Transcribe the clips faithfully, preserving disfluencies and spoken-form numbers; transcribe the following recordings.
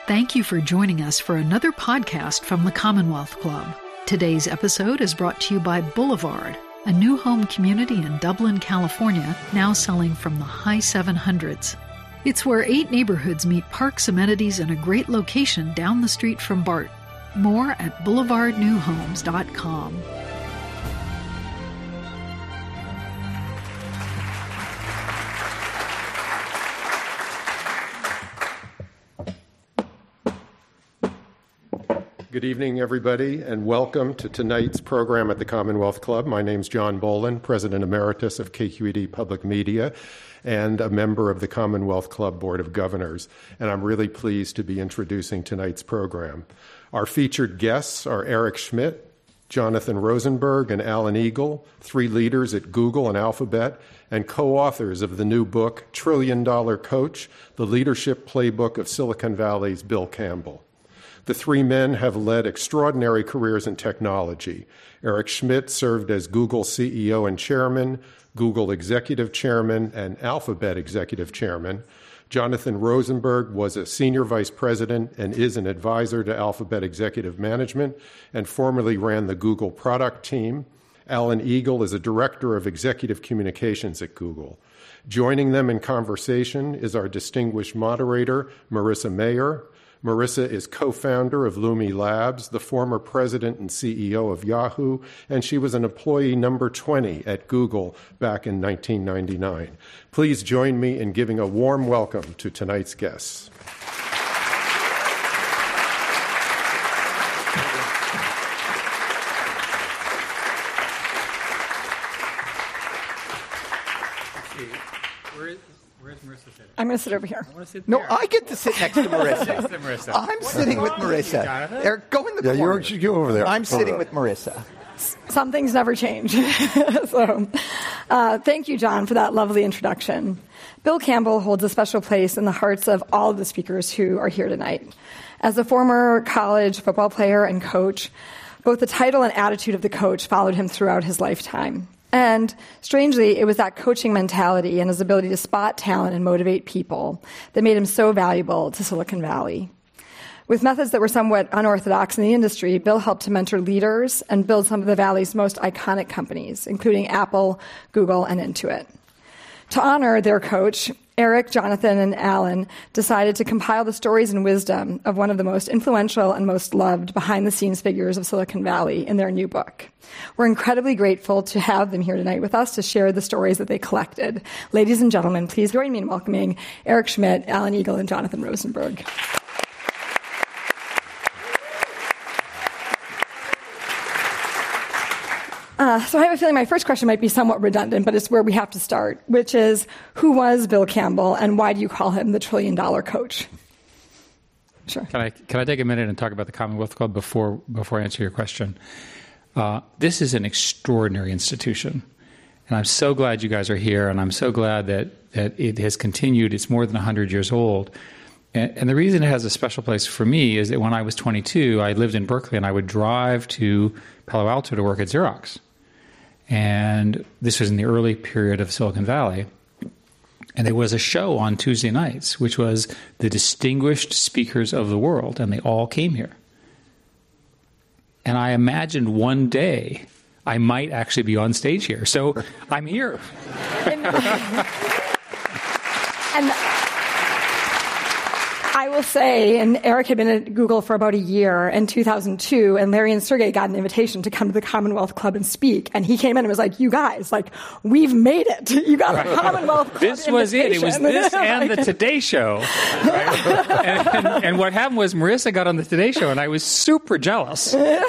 Thank you for joining us for another podcast from the Commonwealth Club. Today's episode is brought to you by Boulevard, a new home community in Dublin, California, now selling from the high seven hundreds. It's where eight neighborhoods meet parks, amenities, and a great location down the street from BART. More at boulevard new homes dot com. Good evening, everybody, and welcome to tonight's program at the Commonwealth Club. My name's John Boland, President Emeritus of K Q E D Public Media and a member of the Commonwealth Club Board of Governors, and I'm really pleased to be introducing tonight's program. Our featured guests are Eric Schmidt, Jonathan Rosenberg, and Alan Eagle, three leaders at Google and Alphabet, and co-authors of the new book, Trillion Dollar Coach, The Leadership Playbook of Silicon Valley's Bill Campbell. The three men have led extraordinary careers in technology. Eric Schmidt served as Google C E O and Chairman, Google Executive Chairman, and Alphabet Executive Chairman. Jonathan Rosenberg was a Senior Vice President and is an advisor to Alphabet Executive Management and formerly ran the Google product team. Alan Eagle is a Director of Executive Communications at Google. Joining them in conversation is our distinguished moderator, Marissa Mayer. Marissa is co-founder of Lumi Labs, the former president and C E O of Yahoo, and she was an employee number twenty at Google back in nineteen ninety-nine. Please join me in giving a warm welcome to tonight's guests. I'm going to sit over here. I sit no, I get to sit next to Marissa. next to Marissa. I'm what sitting with Marissa. Eric, go in the yeah, corner. You go over there. I'm sitting over with Marissa. Some things never change. so, uh, thank you, John, for that lovely introduction. Bill Campbell holds a special place in the hearts of all of the speakers who are here tonight. As a former college football player and coach, both the title and attitude of the coach followed him throughout his lifetime. And strangely, it was that coaching mentality and his ability to spot talent and motivate people that made him so valuable to Silicon Valley. With methods that were somewhat unorthodox in the industry, Bill helped to mentor leaders and build some of the Valley's most iconic companies, including Apple, Google, and Intuit. To honor their coach, Eric, Jonathan, and Alan decided to compile the stories and wisdom of one of the most influential and most loved behind-the-scenes figures of Silicon Valley in their new book. We're incredibly grateful to have them here tonight with us to share the stories that they collected. Ladies and gentlemen, please join me in welcoming Eric Schmidt, Alan Eagle, and Jonathan Rosenberg. Uh, so I have a feeling my first question might be somewhat redundant, but it's where we have to start, which is, who was Bill Campbell, and why do you call him the Trillion Dollar Coach? Sure. Can I can I take a minute and talk about the Commonwealth Club before before I answer your question? Uh, this is an extraordinary institution, and I'm so glad you guys are here, and I'm so glad that that it has continued. It's more than one hundred years old. And, and the reason it has a special place for me is that when I was twenty-two, I lived in Berkeley, and I would drive to Palo Alto to work at Xerox. And this was in the early period of Silicon Valley. And there was a show on Tuesday nights, which was the distinguished speakers of the world, and they all came here. And I imagined one day I might actually be on stage here. So I'm here. and, and I will say, and Eric had been at Google for about a year in two thousand two, and Larry and Sergey got an invitation to come to the Commonwealth Club and speak. And he came in and was like, you guys, like, we've made it. You got a Commonwealth Club This was it. It was this and the Today Show. Right? and, and, and what happened was Marissa got on the Today Show, and I was super jealous.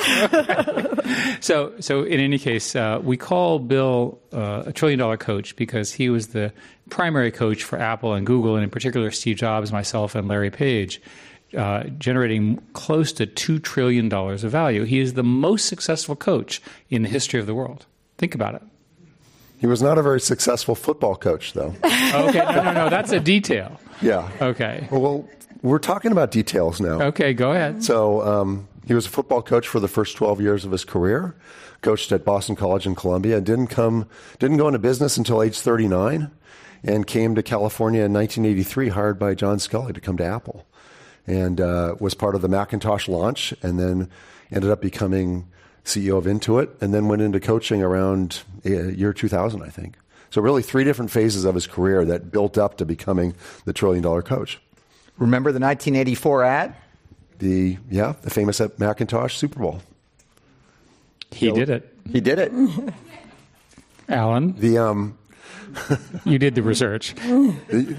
so, so in any case, uh, we call Bill uh, a trillion dollar coach because he was the primary coach for Apple and Google, and in particular Steve Jobs, myself, and Larry Page, uh, generating close to two trillion dollars of value. He is the most successful coach in the history of the world. Think about it. He was not a very successful football coach, though. Okay, no, no, no, that's a detail. Yeah. Okay. Well, we're talking about details now. Okay, go ahead. So um, he was a football coach for the first twelve years of his career, coached at Boston College and Columbia, and didn't come, didn't go into business until age thirty-nine. And came to California in nineteen eighty-three, hired by John Sculley to come to Apple. and uh, was part of the Macintosh launch, and then ended up becoming C E O of Intuit, and then went into coaching around uh, year two thousand, I think. So really three different phases of his career that built up to becoming the trillion dollar coach. Remember the nineteen eighty-four ad? The, yeah, the famous Macintosh Super Bowl. He did it. He did it. Alan, The, um, you did the research. no,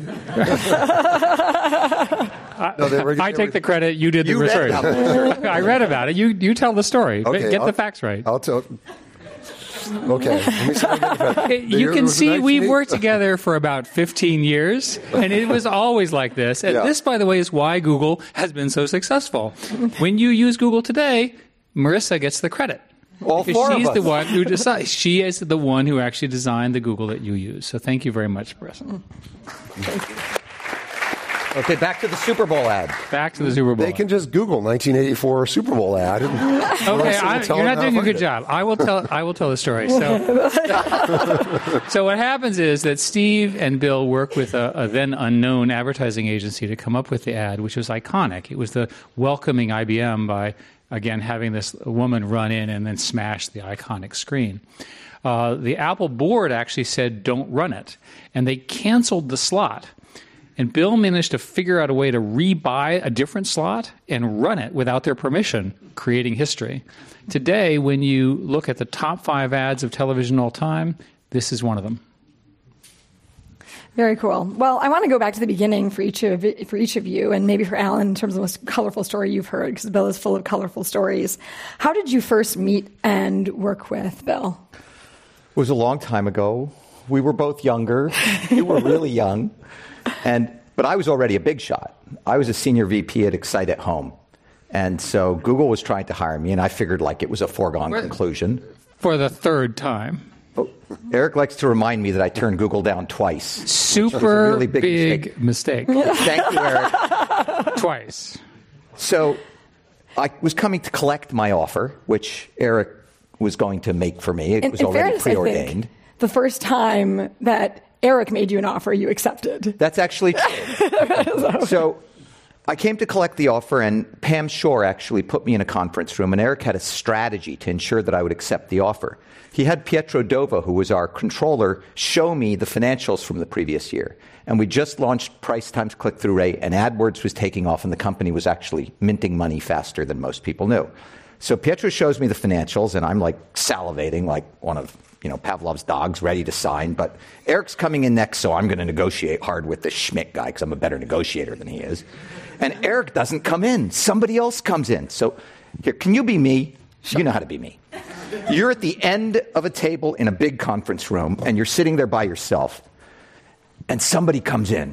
they were- I take the credit. You did the You read research. about it. I read about it. You you tell the story. Okay, Get I'll- the facts right. I'll tell. Okay. Let me see if I get the fact. The You year can was see we've nineteen worked together for about fifteen years, and it was always like this. And Yeah. this, by the way, is why Google has been so successful. When you use Google today, Marissa gets the credit. All Because four of she's us. the one who decides. She is the one who actually designed the Google that you use. So thank you very much, Marissa. Okay, back to the Super Bowl ad. Back to the Super Bowl. They can just Google nineteen eighty-four Super Bowl ad. And Okay, Marissa will I, tell you're them not how doing to a good find it. job. I will tell. I will tell the story. So, so what happens is that Steve and Bill work with a, a then unknown advertising agency to come up with the ad, which was iconic. It was the welcoming I B M by again having this woman run in and then smash the iconic screen. Uh, the Apple board actually said, "Don't run it," and they canceled the slot. And Bill managed to figure out a way to rebuy a different slot and run it without their permission, creating history. Today, when you look at the top five ads of television all time, this is one of them. Very cool. Well, I want to go back to the beginning for each of for each of you, and maybe for Alan in terms of the most colorful story you've heard, because Bill is full of colorful stories. How did you first meet and work with Bill? It was a long time ago. We were both younger. You were really young. And but I was already a big shot. I was a senior V P at Excite at Home. And so Google was trying to hire me, and I figured like it was a foregone What? conclusion. For the third time. Oh, Eric likes to remind me that I turned Google down twice. Super really big big, mistake. Thank you, Eric. Twice. So I was coming to collect my offer, which Eric was going to make for me. It In, was in already fairness, I preordained. think the first time that Eric made you an offer, you accepted. That's actually true. So I came to collect the offer, and Pam Shore actually put me in a conference room, and Eric had a strategy to ensure that I would accept the offer. He had Pietro Dova, who was our controller, show me the financials from the previous year. And we just launched price times click-through rate, and AdWords was taking off, and the company was actually minting money faster than most people knew. So Pietro shows me the financials, and I'm like salivating like one of you know Pavlov's dogs, ready to sign. But Eric's coming in next, so I'm going to negotiate hard with the Schmidt guy because I'm a better negotiator than he is. And Eric doesn't come in. Somebody else comes in. So here, can you be me? You know how to be me. You're at the end of a table in a big conference room, and you're sitting there by yourself, and somebody comes in.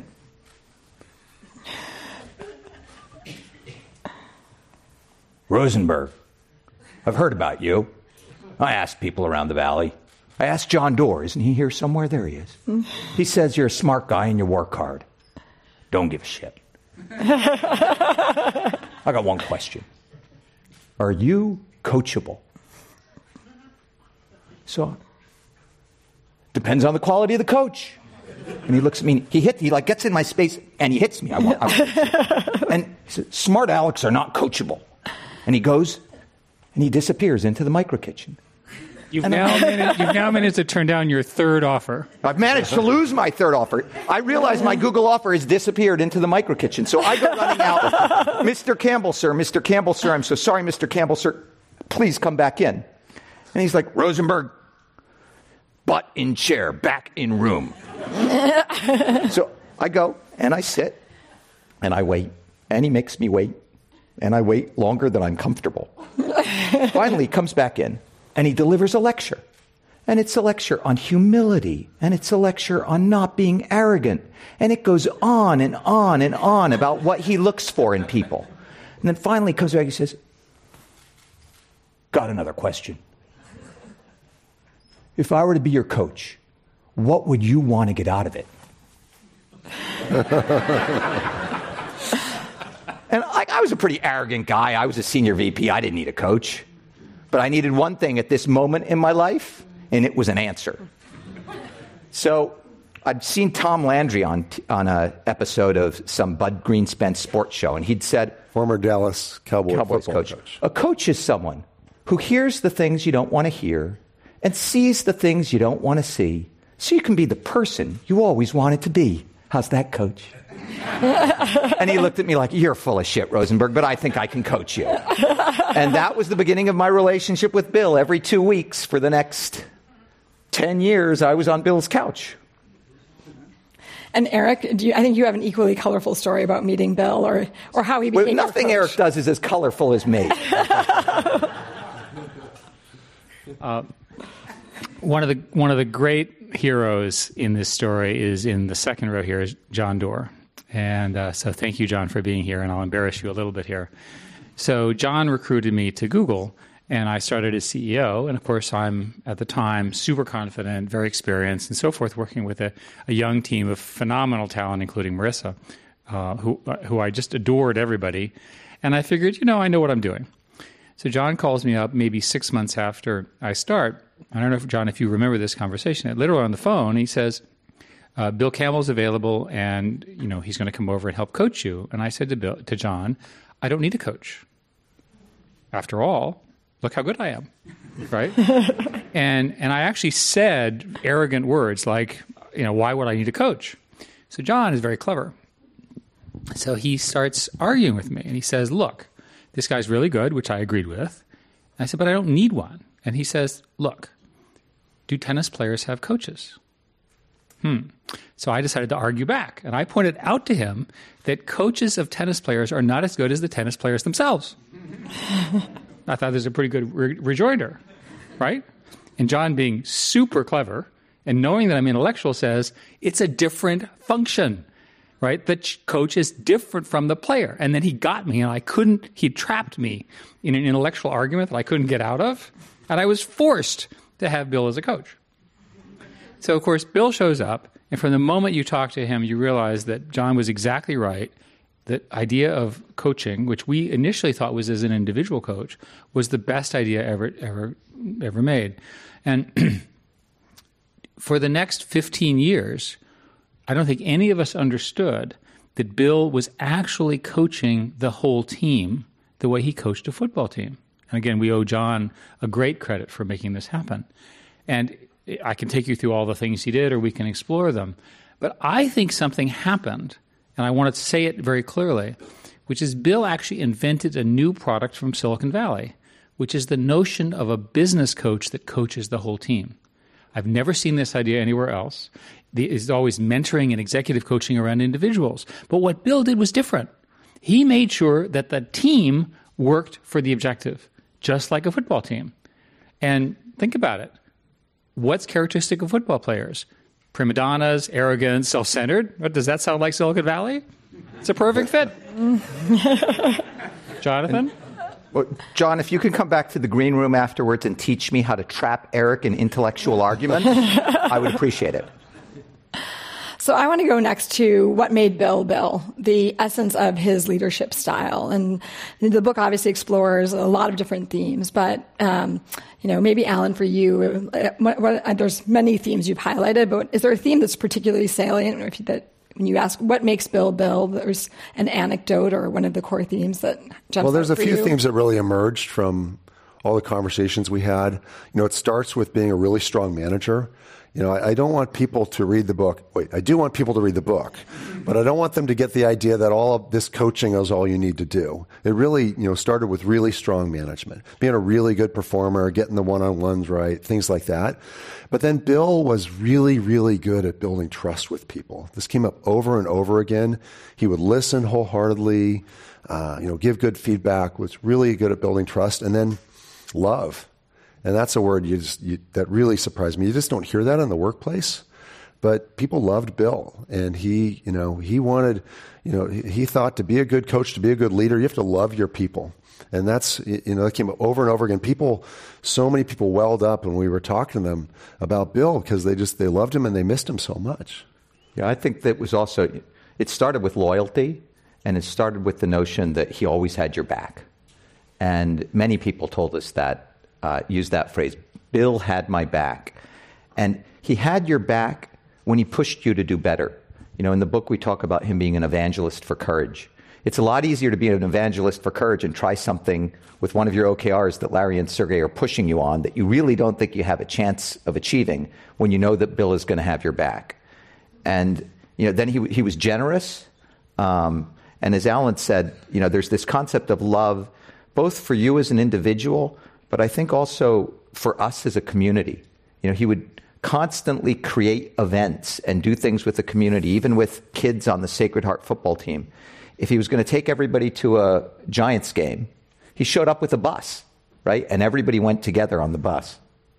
Rosenberg, I've heard about you. I asked people around the valley. I asked John Doerr. Isn't he here somewhere? There he is. He says you're a smart guy and you work hard. Don't give a shit. I got one question. Are you coachable? So, depends on the quality of the coach. And he looks at me, he hit, he like gets in my space and he hits me. I want, I want and he says, smart Alex are not coachable. And he goes and he disappears into the micro kitchen. You've now, managed, you've now managed to turn down your third offer. I've managed to lose my third offer. I realize my Google offer has disappeared into the micro kitchen. So I go running out. Mister Campbell, sir, Mister Campbell, sir, I'm so sorry, Mister Campbell, sir. Please come back in. And he's like, Rosenberg, butt in chair, back in room. So I go and I sit and I wait. And he makes me wait. And I wait longer than I'm comfortable. Finally, he comes back in. And he delivers a lecture. And it's a lecture on humility. And it's a lecture on not being arrogant. And it goes on and on and on about what he looks for in people. And then finally he comes back and he says, got another question. If I were to be your coach, what would you want to get out of it? And I, I was a pretty arrogant guy. I was a senior V P. I didn't need a coach. But I needed one thing at this moment in my life, and it was an answer. So I'd seen Tom Landry on on a episode of some Bud Greenspan sports show, and he'd said, former Dallas Cowboy Cowboys football coach. coach. A coach is someone who hears the things you don't want to hear and sees the things you don't want to see, so you can be the person you always wanted to be. How's that, Coach? And he looked at me like, you're full of shit, Rosenberg, but I think I can coach you. And that was the beginning of my relationship with Bill. Every two weeks for the next ten years, I was on Bill's couch. And Eric, do you, I think you have an equally colorful story about meeting Bill, or, or how he became well, nothing your Eric coach. does is as colorful as me. uh, one of the one of the great heroes in this story is in the second row here is John Doerr. And uh, so thank you, John, for being here, and I'll embarrass you a little bit here. So John recruited me to Google, and I started as C E O. And, of course, I'm, at the time, super confident, very experienced, and so forth, working with a, a young team of phenomenal talent, including Marissa, uh, who, uh, who I just adored everybody. And I figured, you know, I know what I'm doing. So John calls me up maybe six months after I start. I don't know, if John, if you remember this conversation. Literally on the phone, he says, Uh, Bill Campbell's available, and you know he's going to come over and help coach you. And I said to Bill, to John, I don't need a coach. After all, look how good I am, right? and and I actually said arrogant words like, you know, why would I need a coach? So John is very clever. So he starts arguing with me, and he says, look, this guy's really good, which I agreed with. And I said, but I don't need one. And he says, look, do tennis players have coaches? Hmm. So I decided to argue back, and I pointed out to him that coaches of tennis players are not as good as the tennis players themselves. I thought this was a pretty good re- rejoinder, right? And John, being super clever and knowing that I'm intellectual, says it's a different function, right? The ch- coach is different from the player. And then he got me, and I couldn't, he trapped me in an intellectual argument that I couldn't get out of, and I was forced to have Bill as a coach. So, of course, Bill shows up, and from the moment you talk to him, you realize that John was exactly right. The idea of coaching, which we initially thought was as an individual coach, was the best idea ever ever, ever made. And for the next fifteen years, I don't think any of us understood that Bill was actually coaching the whole team the way he coached a football team. And again, we owe John a great credit for making this happen. And I can take you through all the things he did, or we can explore them. But I think something happened, and I want to say it very clearly, which is Bill actually invented a new product from Silicon Valley, which is the notion of a business coach that coaches the whole team. I've never seen this idea anywhere else. It's always mentoring and executive coaching around individuals. But what Bill did was different. He made sure that the team worked for the objective, just like a football team. And think about it. What's characteristic of football players? Prima donnas, arrogant, self-centered. What, does that sound like Silicon Valley? It's a perfect fit. Jonathan? Well, John, if you can come back to the green room afterwards and teach me how to trap Eric in intellectual argument, I would appreciate it. So I want to go next to what made Bill Bill, the essence of his leadership style. And the book obviously explores a lot of different themes, but, um, you know, maybe Alan, for you, what, what, there's many themes you've highlighted, but is there a theme that's particularly salient, or if you, that when you ask what makes Bill Bill, there's an anecdote or one of the core themes that jumps Well, there's out a for few you? themes that really emerged from all the conversations we had. You know, it starts with being a really strong manager. You know, I, I don't want people to read the book. Wait, I do want people to read the book, but I don't want them to get the idea that all of this coaching is all you need to do. It really, you know, started with really strong management, being a really good performer, getting the one-on-ones right, things like that. But then Bill was really, really good at building trust with people. This came up over and over again. He would listen wholeheartedly, uh, you know, give good feedback, was really good at building trust, and then love. And that's a word you just, you, that really surprised me. You just don't hear that in the workplace. But people loved Bill, and he, you know, he wanted, you know, he, he thought to be a good coach, to be a good leader, you have to love your people. And that's, you know, that came over and over again. People, so many people welled up when we were talking to them about Bill because they just, they loved him and they missed him so much. Yeah, I think that was also, it started with loyalty, and it started with the notion that he always had your back. And many people told us that. Uh, use that phrase, Bill had my back. And he had your back when he pushed you to do better. You know, in the book we talk about him being an evangelist for courage. It's a lot easier to be an evangelist for courage and try something with one of your O K Rs that Larry and Sergey are pushing you on that you really don't think you have a chance of achieving when you know that Bill is going to have your back. And, you know, then he he was generous. Um, and as Alan said, you know, there's this concept of love, both for you as an individual, but I think also for us as a community. You know, he would constantly create events and do things with the community, even with kids on the Sacred Heart football team. If he was going to take everybody to a Giants game, he showed up with a bus, right? And everybody went together on the bus.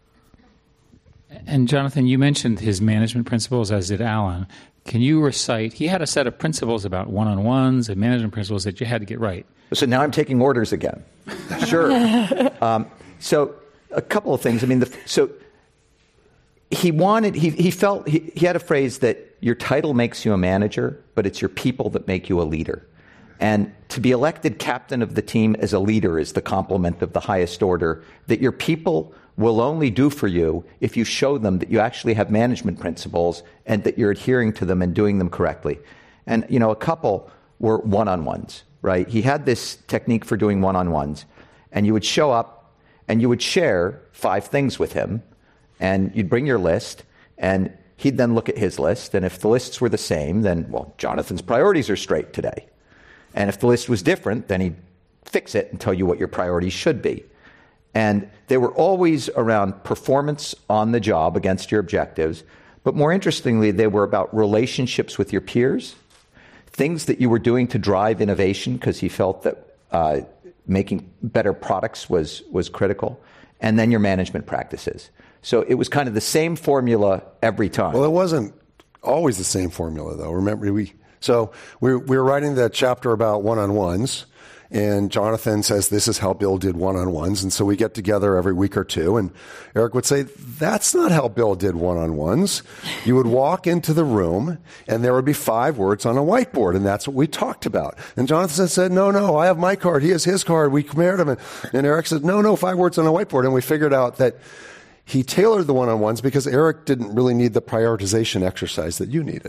And Jonathan, you mentioned his management principles, as did Alan. Can you recite, he had a set of principles about one-on-ones and management principles that you had to get right. So now I'm taking orders again. Sure. um, so a couple of things. I mean, the, so he wanted, he, he felt, he, he had a phrase that your title makes you a manager, but it's your people that make you a leader. And to be elected captain of the team as a leader is the compliment of the highest order, that your people will only do for you if you show them that you actually have management principles and that you're adhering to them and doing them correctly. And, you know, a couple were one-on-ones, right? He had this technique for doing one-on-ones, and you would show up and you would share five things with him, and you'd bring your list, and he'd then look at his list, and if the lists were the same, then, well, Jonathan's priorities are straight today. And if the list was different, then he'd fix it and tell you what your priorities should be. And they were always around performance on the job against your objectives, but more interestingly, they were about relationships with your peers, things that you were doing to drive innovation, because he felt that uh, making better products was, was critical, and then your management practices. So it was kind of the same formula every time. Well, it wasn't always the same formula, though. Remember, we so we we were writing that chapter about one-on-ones, and Jonathan says this is how Bill did one-on-ones, and so we get together every week or two, and Eric would say, that's not how Bill did one-on-ones. You would walk into the room, and there would be five words on a whiteboard, and that's what we talked about. And Jonathan said, no, no, I have my card, he has his card, we compared them, and, and Eric said, no, no, five words on a whiteboard, and we figured out that he tailored the one-on-ones because Eric didn't really need the prioritization exercise that you needed.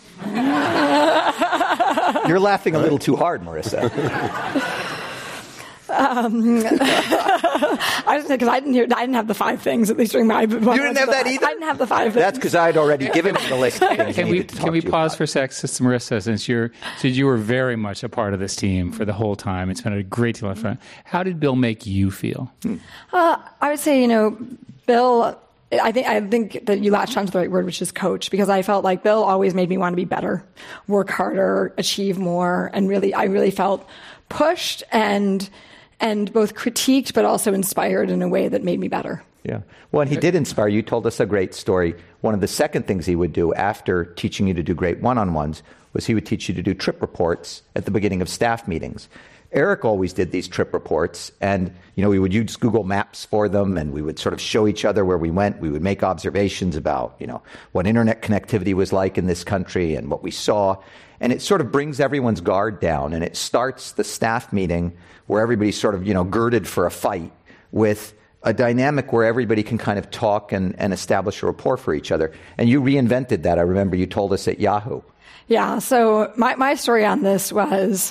You're laughing a little too hard, Marissa. um, I just because I didn't hear, I didn't have the five things at least during my. You didn't have that either. I didn't have the five. That's because I'd already given him the list of things. Can we to can we pause about. for a sec, Sister Marissa, since you're since you were very much a part of this team for the whole time. It's been a great deal of fun. How did Bill make you feel? Hmm. Uh, I would say, you know, Bill. I think I think that you latched onto the right word, which is coach, because I felt like Bill always made me want to be better, work harder, achieve more, and really, I really felt pushed and and both critiqued, but also inspired in a way that made me better. Yeah. Well, and he did inspire you. You told us a great story. One of the second things he would do after teaching you to do great one-on-ones was he would teach you to do trip reports at the beginning of staff meetings. Eric always did these trip reports, and, you know, we would use Google Maps for them, and we would sort of show each other where we went. We would make observations about, you know, what internet connectivity was like in this country and what we saw. And it sort of brings everyone's guard down, and it starts the staff meeting where everybody's sort of, you know, girded for a fight with a dynamic where everybody can kind of talk and, and establish a rapport for each other. And you reinvented that. I remember you told us at Yahoo. Yeah, so my, my story on this was...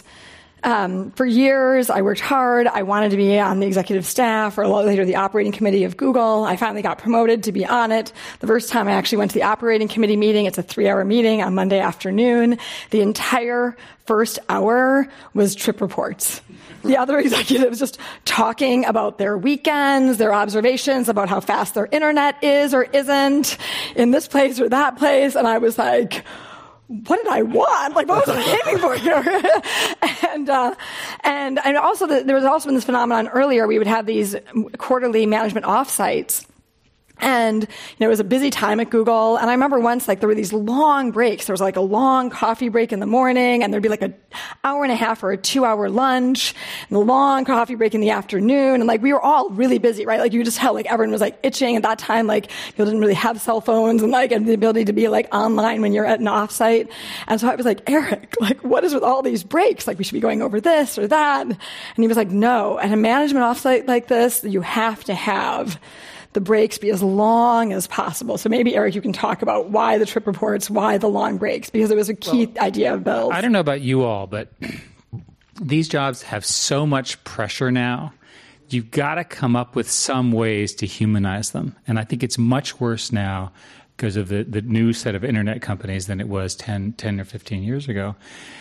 Um, for years, I worked hard. I wanted to be on the executive staff or later the operating committee of Google. I finally got promoted to be on it. The first time I actually went to the operating committee meeting, it's a three-hour meeting on Monday afternoon. The entire first hour was trip reports. The other executives just talking about their weekends, their observations about how fast their internet is or isn't in this place or that place. And I was like... what did I want? Like, what was I aiming for here? and, uh, and, and also the, there was also been this phenomenon earlier. We would have these quarterly management offsites. And, you know, it was a busy time at Google. And I remember once, like, there were these long breaks. There was like a long coffee break in the morning, and there'd be like an hour and a half or a two hour lunch, and a long coffee break in the afternoon. And like, we were all really busy, right? Like, you just felt like everyone was like itching at that time. Like, people didn't really have cell phones and like, and the ability to be like online when you're at an offsite. And so I was like, Eric, like, what is with all these breaks? Like, we should be going over this or that. And he was like, no, at a management offsite like this, you have to have the breaks be as long as possible. So maybe, Eric, you can talk about why the trip reports, why the long breaks, because it was a key well, idea of Bill's. I don't know about you all, but these jobs have so much pressure now. You've got to come up with some ways to humanize them. And I think it's much worse now because of the, the new set of internet companies than it was ten, ten or fifteen years ago.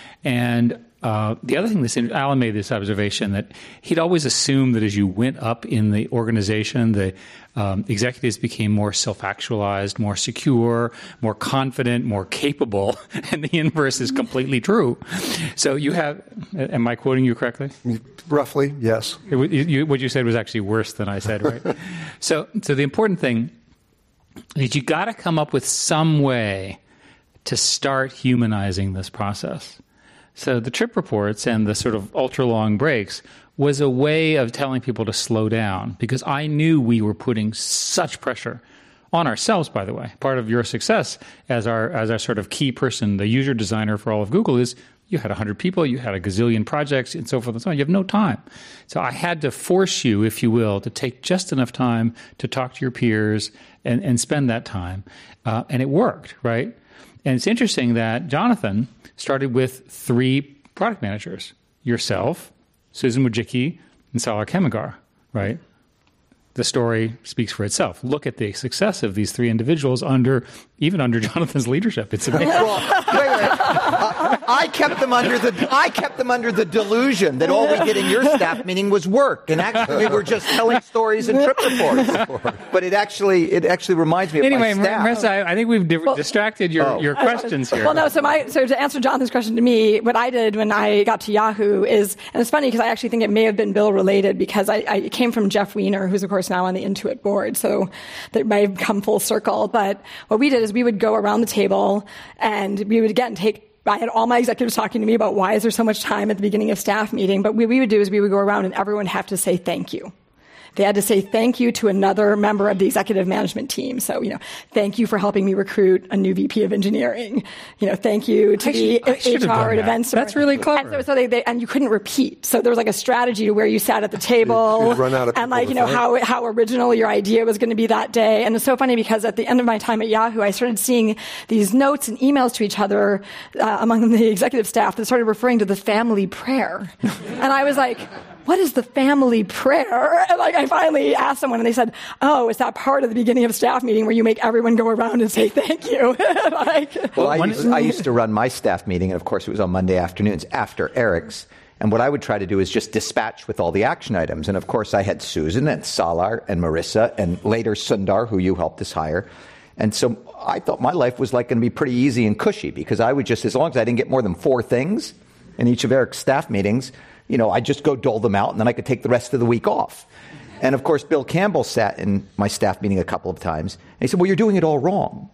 And uh, the other thing, this, Alan made this observation that he'd always assumed that as you went up in the organization, the um, executives became more self-actualized, more secure, more confident, more capable, and the inverse is completely true. So you have, am I quoting you correctly? Roughly, yes. It, you, what you said was actually worse than I said, right? so, so the important thing is you got to come up with some way to start humanizing this process. So the trip reports and the sort of ultra-long breaks was a way of telling people to slow down because I knew we were putting such pressure on ourselves, by the way. Part of your success as our as our sort of key person, the user designer for all of Google, is you had one hundred people, you had a gazillion projects, and so forth and so on. You have no time. So I had to force you, if you will, to take just enough time to talk to your peers and, and spend that time. Uh, and it worked, right? And it's interesting that Jonathan started with three product managers, yourself, Susan Wojcicki, and Salar Kemigar, right? The story speaks for itself. Look at the success of these three individuals under, even under Jonathan's leadership. It's amazing. Well, wait, wait. I, I kept them under the I kept them under the delusion that all we did in your staff meeting was work, and actually we were just telling stories and trip reports. But it actually it actually reminds me of anyway, my staff. Marissa, I, I think we've di- well, distracted your, oh. your questions here. Well, no. So my so to answer Jonathan's question to me, what I did when I got to Yahoo is, and it's funny because I actually think it may have been Bill related because I, I came from Jeff Weiner, who's of course now on the Intuit board, so that might have come full circle. But what we did is we would go around the table and we would again take. I had all my executives talking to me about why is there so much time at the beginning of staff meeting. But what we would do is we would go around and everyone have to say thank you. They had to say thank you to another member of the executive management team. So, you know, thank you for helping me recruit a new V P of engineering. You know, thank you to I the should, H R and events. That's really clever. And so, so they, they, and you couldn't repeat. So there was like a strategy to where you sat at the table You'd run out of and like, you know, how, how original your idea was going to be that day. And it's so funny because at the end of my time at Yahoo, I started seeing these notes and emails to each other uh, among the executive staff that started referring to the family prayer. And I was like, what is the family prayer? And like I finally asked someone and they said, oh, it's that part of the beginning of staff meeting where you make everyone go around and say thank you. like, well, I used, I used to run my staff meeting, and of course it was on Monday afternoons after Eric's. And what I would try to do is just dispatch with all the action items. And of course I had Susan and Salar and Marissa and later Sundar, who you helped us hire. And so I thought my life was like going to be pretty easy and cushy because I would just, as long as I didn't get more than four things in each of Eric's staff meetings, you know, I'd just go dole them out, and then I could take the rest of the week off. And, of course, Bill Campbell sat in my staff meeting a couple of times, and he said, well, you're doing it all wrong.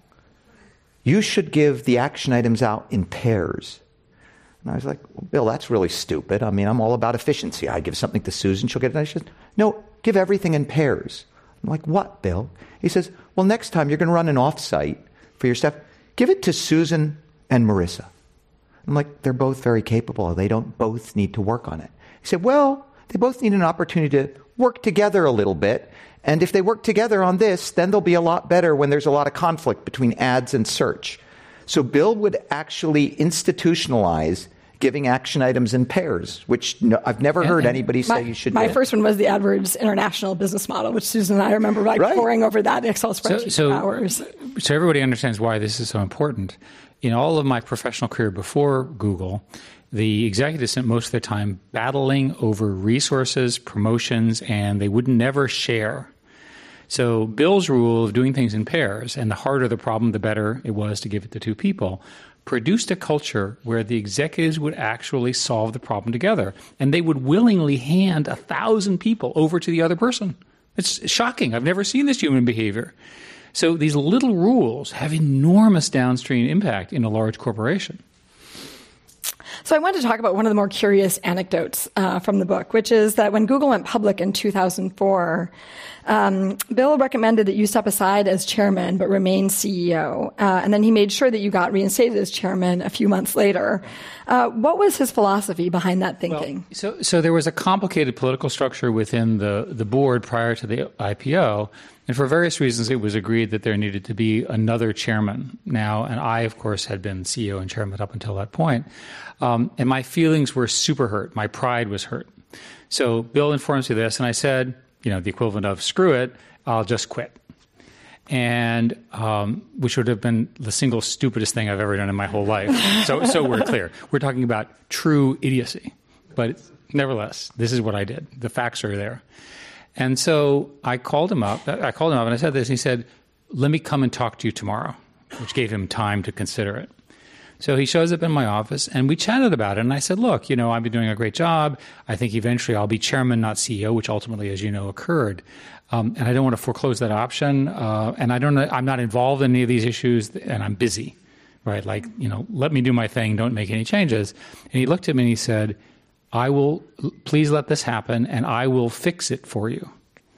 You should give the action items out in pairs. And I was like, well, Bill, that's really stupid. I mean, I'm all about efficiency. I give something to Susan, she'll get it. And she said, no, give everything in pairs. I'm like, what, Bill? He says, well, next time you're going to run an offsite for your staff, give it to Susan and Marissa. I'm like, they're both very capable. They don't both need to work on it. He said, well, they both need an opportunity to work together a little bit. And if they work together on this, then they'll be a lot better when there's a lot of conflict between ads and search. So Bill would actually institutionalize giving action items in pairs, which no, I've never heard anybody say my, you should my do. My first one was the AdWords International Business Model, which Susan and I remember like right. poring over that Excel spreadsheet so, so, for hours. So everybody understands why this is so important. In all of my professional career before Google, the executives spent most of their time battling over resources, promotions, and they would never share. So Bill's rule of doing things in pairs, and the harder the problem, the better it was to give it to two people, produced a culture where the executives would actually solve the problem together. And they would willingly hand a thousand people over to the other person. It's shocking. I've never seen this human behavior. So these little rules have enormous downstream impact in a large corporation. So I wanted to talk about one of the more curious anecdotes uh, from the book, which is that when Google went public in two thousand four, um, Bill recommended that you step aside as chairman but remain C E O. Uh, and then he made sure that you got reinstated as chairman a few months later. Uh, what was his philosophy behind that thinking? Well, so, so there was a complicated political structure within the, the board prior to the I P O. And for various reasons, it was agreed that there needed to be another chairman now. And I, of course, had been C E O and chairman up until that point. Um, and my feelings were super hurt. My pride was hurt. So Bill informs me of this, and I said, you know, the equivalent of, screw it, I'll just quit. And um, which would have been the single stupidest thing I've ever done in my whole life. So, so we're clear. We're talking about true idiocy. But nevertheless, this is what I did. The facts are there. And so I called him up. I called him up and I said this. And he said, let me come and talk to you tomorrow, which gave him time to consider it. So he shows up in my office, and we chatted about it. And I said, look, you know, I've been doing a great job. I think eventually I'll be chairman, not C E O, which ultimately, as you know, occurred. Um, and I don't want to foreclose that option. Uh, and I don't. I'm not involved in any of these issues, and I'm busy, right? Like, you know, let me do my thing. Don't make any changes. And he looked at me and he said, I will, please let this happen, and I will fix it for you.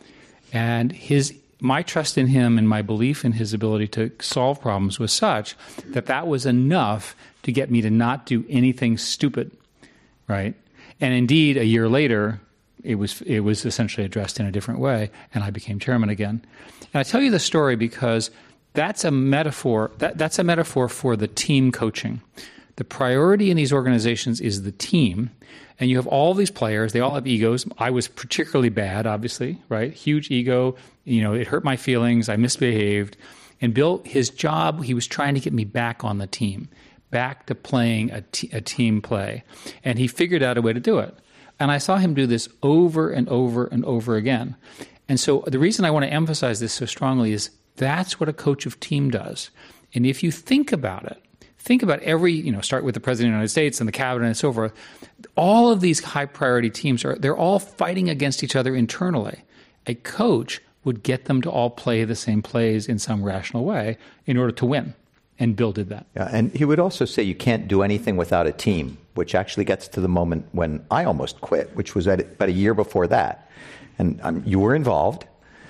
And his my trust in him and my belief in his ability to solve problems was such that that was enough to get me to not do anything stupid, right? And indeed, a year later, it was it was essentially addressed in a different way, and I became chairman again. And I tell you the story because that's a metaphor. That, that's a metaphor for the team coaching. The priority in these organizations is the team. And you have all these players. They all have egos. I was particularly bad, obviously, right? Huge ego. You know, it hurt my feelings. I misbehaved. And Bill, his job, he was trying to get me back on the team, back to playing a, t- a team play. And he figured out a way to do it. And I saw him do this over and over and over again. And so the reason I want to emphasize this so strongly is that's what a coach of team does. And if you think about it, think about every, you know, start with the President of the United States and the cabinet and so forth. All of these high priority teams, are they're all fighting against each other internally. A coach would get them to all play the same plays in some rational way in order to win. And Bill did that. Yeah, and he would also say you can't do anything without a team, which actually gets to the moment when I almost quit, which was at, about a year before that. And um, you were involved,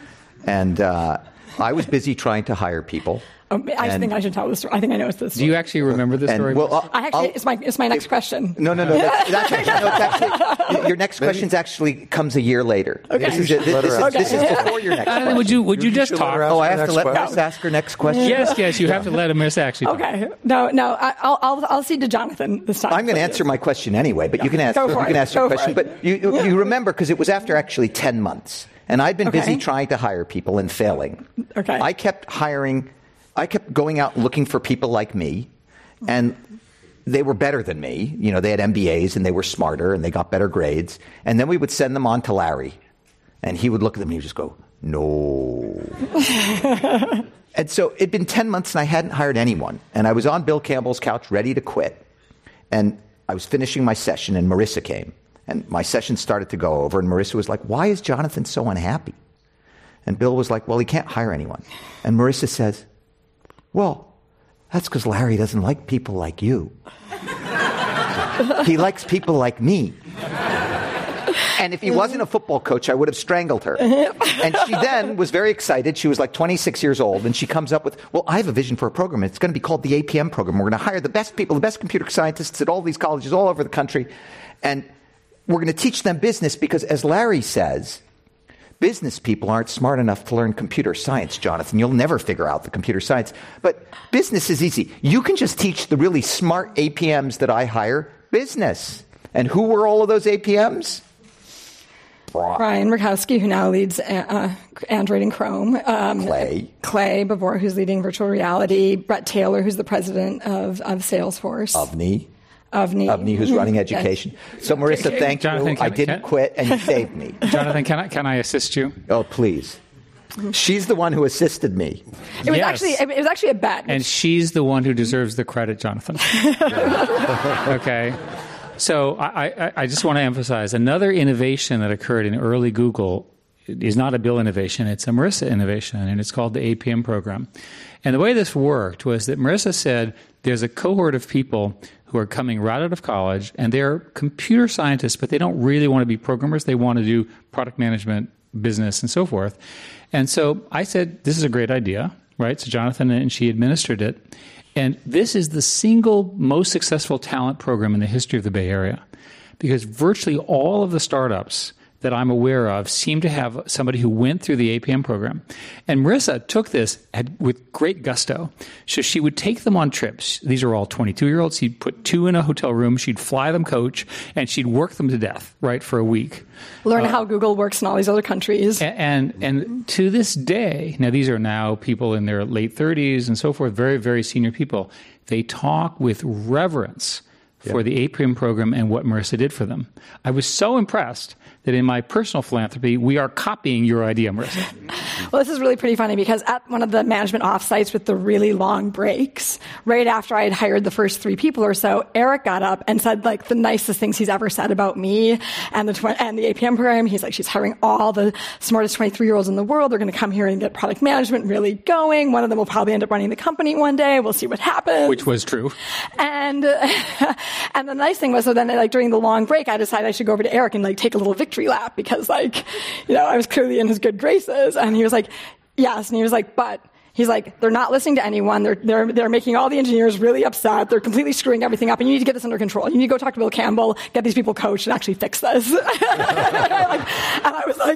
and uh, I was busy trying to hire people. Oh, I and, think I should tell this story. I think I know this story. Do you actually remember this story? And, well, I'll, I actually, it's my it's my next question. No, no, no. That's, that's actually, no it's actually, your next question actually comes a year later. Okay. This is, this, this, this, okay. this is before your next question. Would you would you, you just talk? Oh, I have to let Miss ask her next question? Yes, yes, you have to let Miss actually talk. Okay. No, no, I, I'll, I'll I'll cede to Jonathan this time. I'm going to answer my question anyway, but you can ask, you can ask your question. But you, you remember, because it was after actually ten months, and I'd been okay. busy trying to hire people and failing. Okay. I kept hiring... I kept going out looking for people like me, and they were better than me. You know, they had M B As, and they were smarter, and they got better grades. And then we would send them on to Larry, and he would look at them and he would just go, no. And so it'd been ten months, and I hadn't hired anyone. And I was on Bill Campbell's couch ready to quit. And I was finishing my session, and Marissa came. And my session started to go over, and Marissa was like, why is Jonathan so unhappy? And Bill was like, well, he can't hire anyone. And Marissa says, well, that's because Larry doesn't like people like you. He likes people like me. And if he wasn't a football coach, I would have strangled her. And she then was very excited. She was like twenty-six years old, and she comes up with, well, I have a vision for a program. It's going to be called the A P M program. We're going to hire the best people, the best computer scientists at all these colleges all over the country, and we're going to teach them business because, as Larry says, business people aren't smart enough to learn computer science, Jonathan. You'll never figure out the computer science. But business is easy. You can just teach the really smart A P Ms that I hire business. And who were all of those A P Ms? Brian Murkowski, who now leads uh, Android and Chrome. Um, Clay. Clay Babor, who's leading virtual reality. Brett Taylor, who's the president of, of Salesforce. Avni. Avni. Avni, who's running education. Yes. So, Marissa, thank Jonathan, you. I didn't can, quit, and you saved me. Jonathan, can I, can I assist you? Oh, please. She's the one who assisted me. It was yes. actually it was actually a bet. And she's the one who deserves the credit, Jonathan. Okay. So I, I, I just want to emphasize another innovation that occurred in early Google is not a Bill innovation, it's a Marissa innovation, and it's called the A P M program. And the way this worked was that Marissa said there's a cohort of people who are coming right out of college, and they're computer scientists, but they don't really want to be programmers. They want to do product management, business, and so forth. And so I said, this is a great idea, right? So Jonathan and she administered it. And this is the single most successful talent program in the history of the Bay Area, because virtually all of the startups that I'm aware of seem to have somebody who went through the A P M program. And Marissa took this at, with great gusto. So she would take them on trips. These are all twenty-two-year-olds. She'd put two in a hotel room. She'd fly them coach, and she'd work them to death, right, for a week. Learn uh, how Google works in all these other countries. And, and and to this day, now these are now people in their late thirties and so forth, very, very senior people. They talk with reverence for yeah. the A P M program and what Marissa did for them. I was so impressed that in my personal philanthropy, we are copying your idea, Marissa. Well, this is really pretty funny because at one of the management offsites with the really long breaks, right after I had hired the first three people or so, Eric got up and said like the nicest things he's ever said about me and the tw- and the A P M program. He's like, she's hiring all the smartest twenty-three-year-olds in the world. They're going to come here and get product management really going. One of them will probably end up running the company one day. We'll see what happens. Which was true. And and the nice thing was, so then like during the long break, I decided I should go over to Eric and like take a little victory lap because like, you know, I was clearly in his good graces. And he was like, yes. And he was like, but he's like, they're not listening to anyone. They're, they're, they're making all the engineers really upset. They're completely screwing everything up. And you need to get this under control. You need to go talk to Bill Campbell, get these people coached and actually fix this. like, and I was like,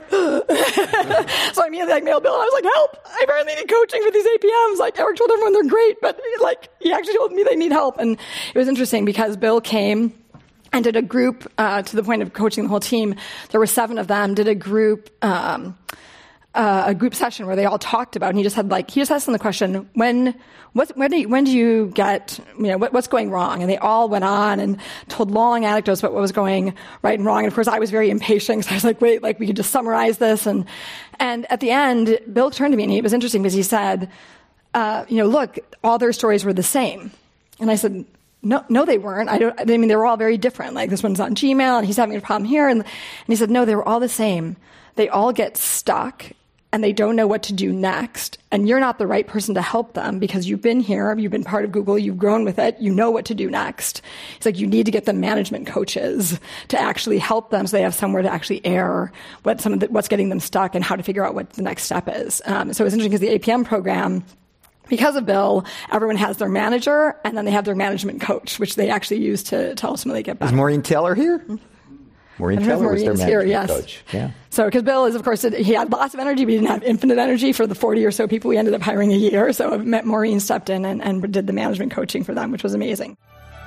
so I immediately like mailed Bill and I was like, help. I apparently need coaching for these A P Ms. Like Eric told everyone they're great, but like he actually told me they need help. And it was interesting because Bill came and did a group, uh, to the point of coaching the whole team. There were seven of them, did a group, um, uh, a group session where they all talked about, and he just had like, he just asked them the question, when, what, when do you, when do you get, you know, what, what's going wrong? And they all went on and told long anecdotes about what was going right and wrong. And of course I was very impatient because I was like, wait, like we could just summarize this. And, and at the end, Bill turned to me and it was interesting because he said, uh, you know, look, all their stories were the same. And I said, No, no, they weren't. I don't, I mean, they were all very different. Like this one's on Gmail and he's having a problem here. And, and he said, no, they were all the same. They all get stuck and they don't know what to do next. And you're not the right person to help them because you've been here, you've been part of Google, you've grown with it, you know what to do next. It's like you need to get them management coaches to actually help them so they have somewhere to actually air what some of the, what's getting them stuck and how to figure out what the next step is. Um, so it's interesting because the A P M program, because of Bill, everyone has their manager, and then they have their management coach, which they actually use to, to ultimately get better. Is Maureen Taylor here? Mm-hmm. Maureen Taylor was their management here, yes. coach. Yeah. So, because Bill is, of course, he had lots of energy, but he didn't have infinite energy for the forty or so people we ended up hiring a year. So Maureen stepped in and, and did the management coaching for them, which was amazing.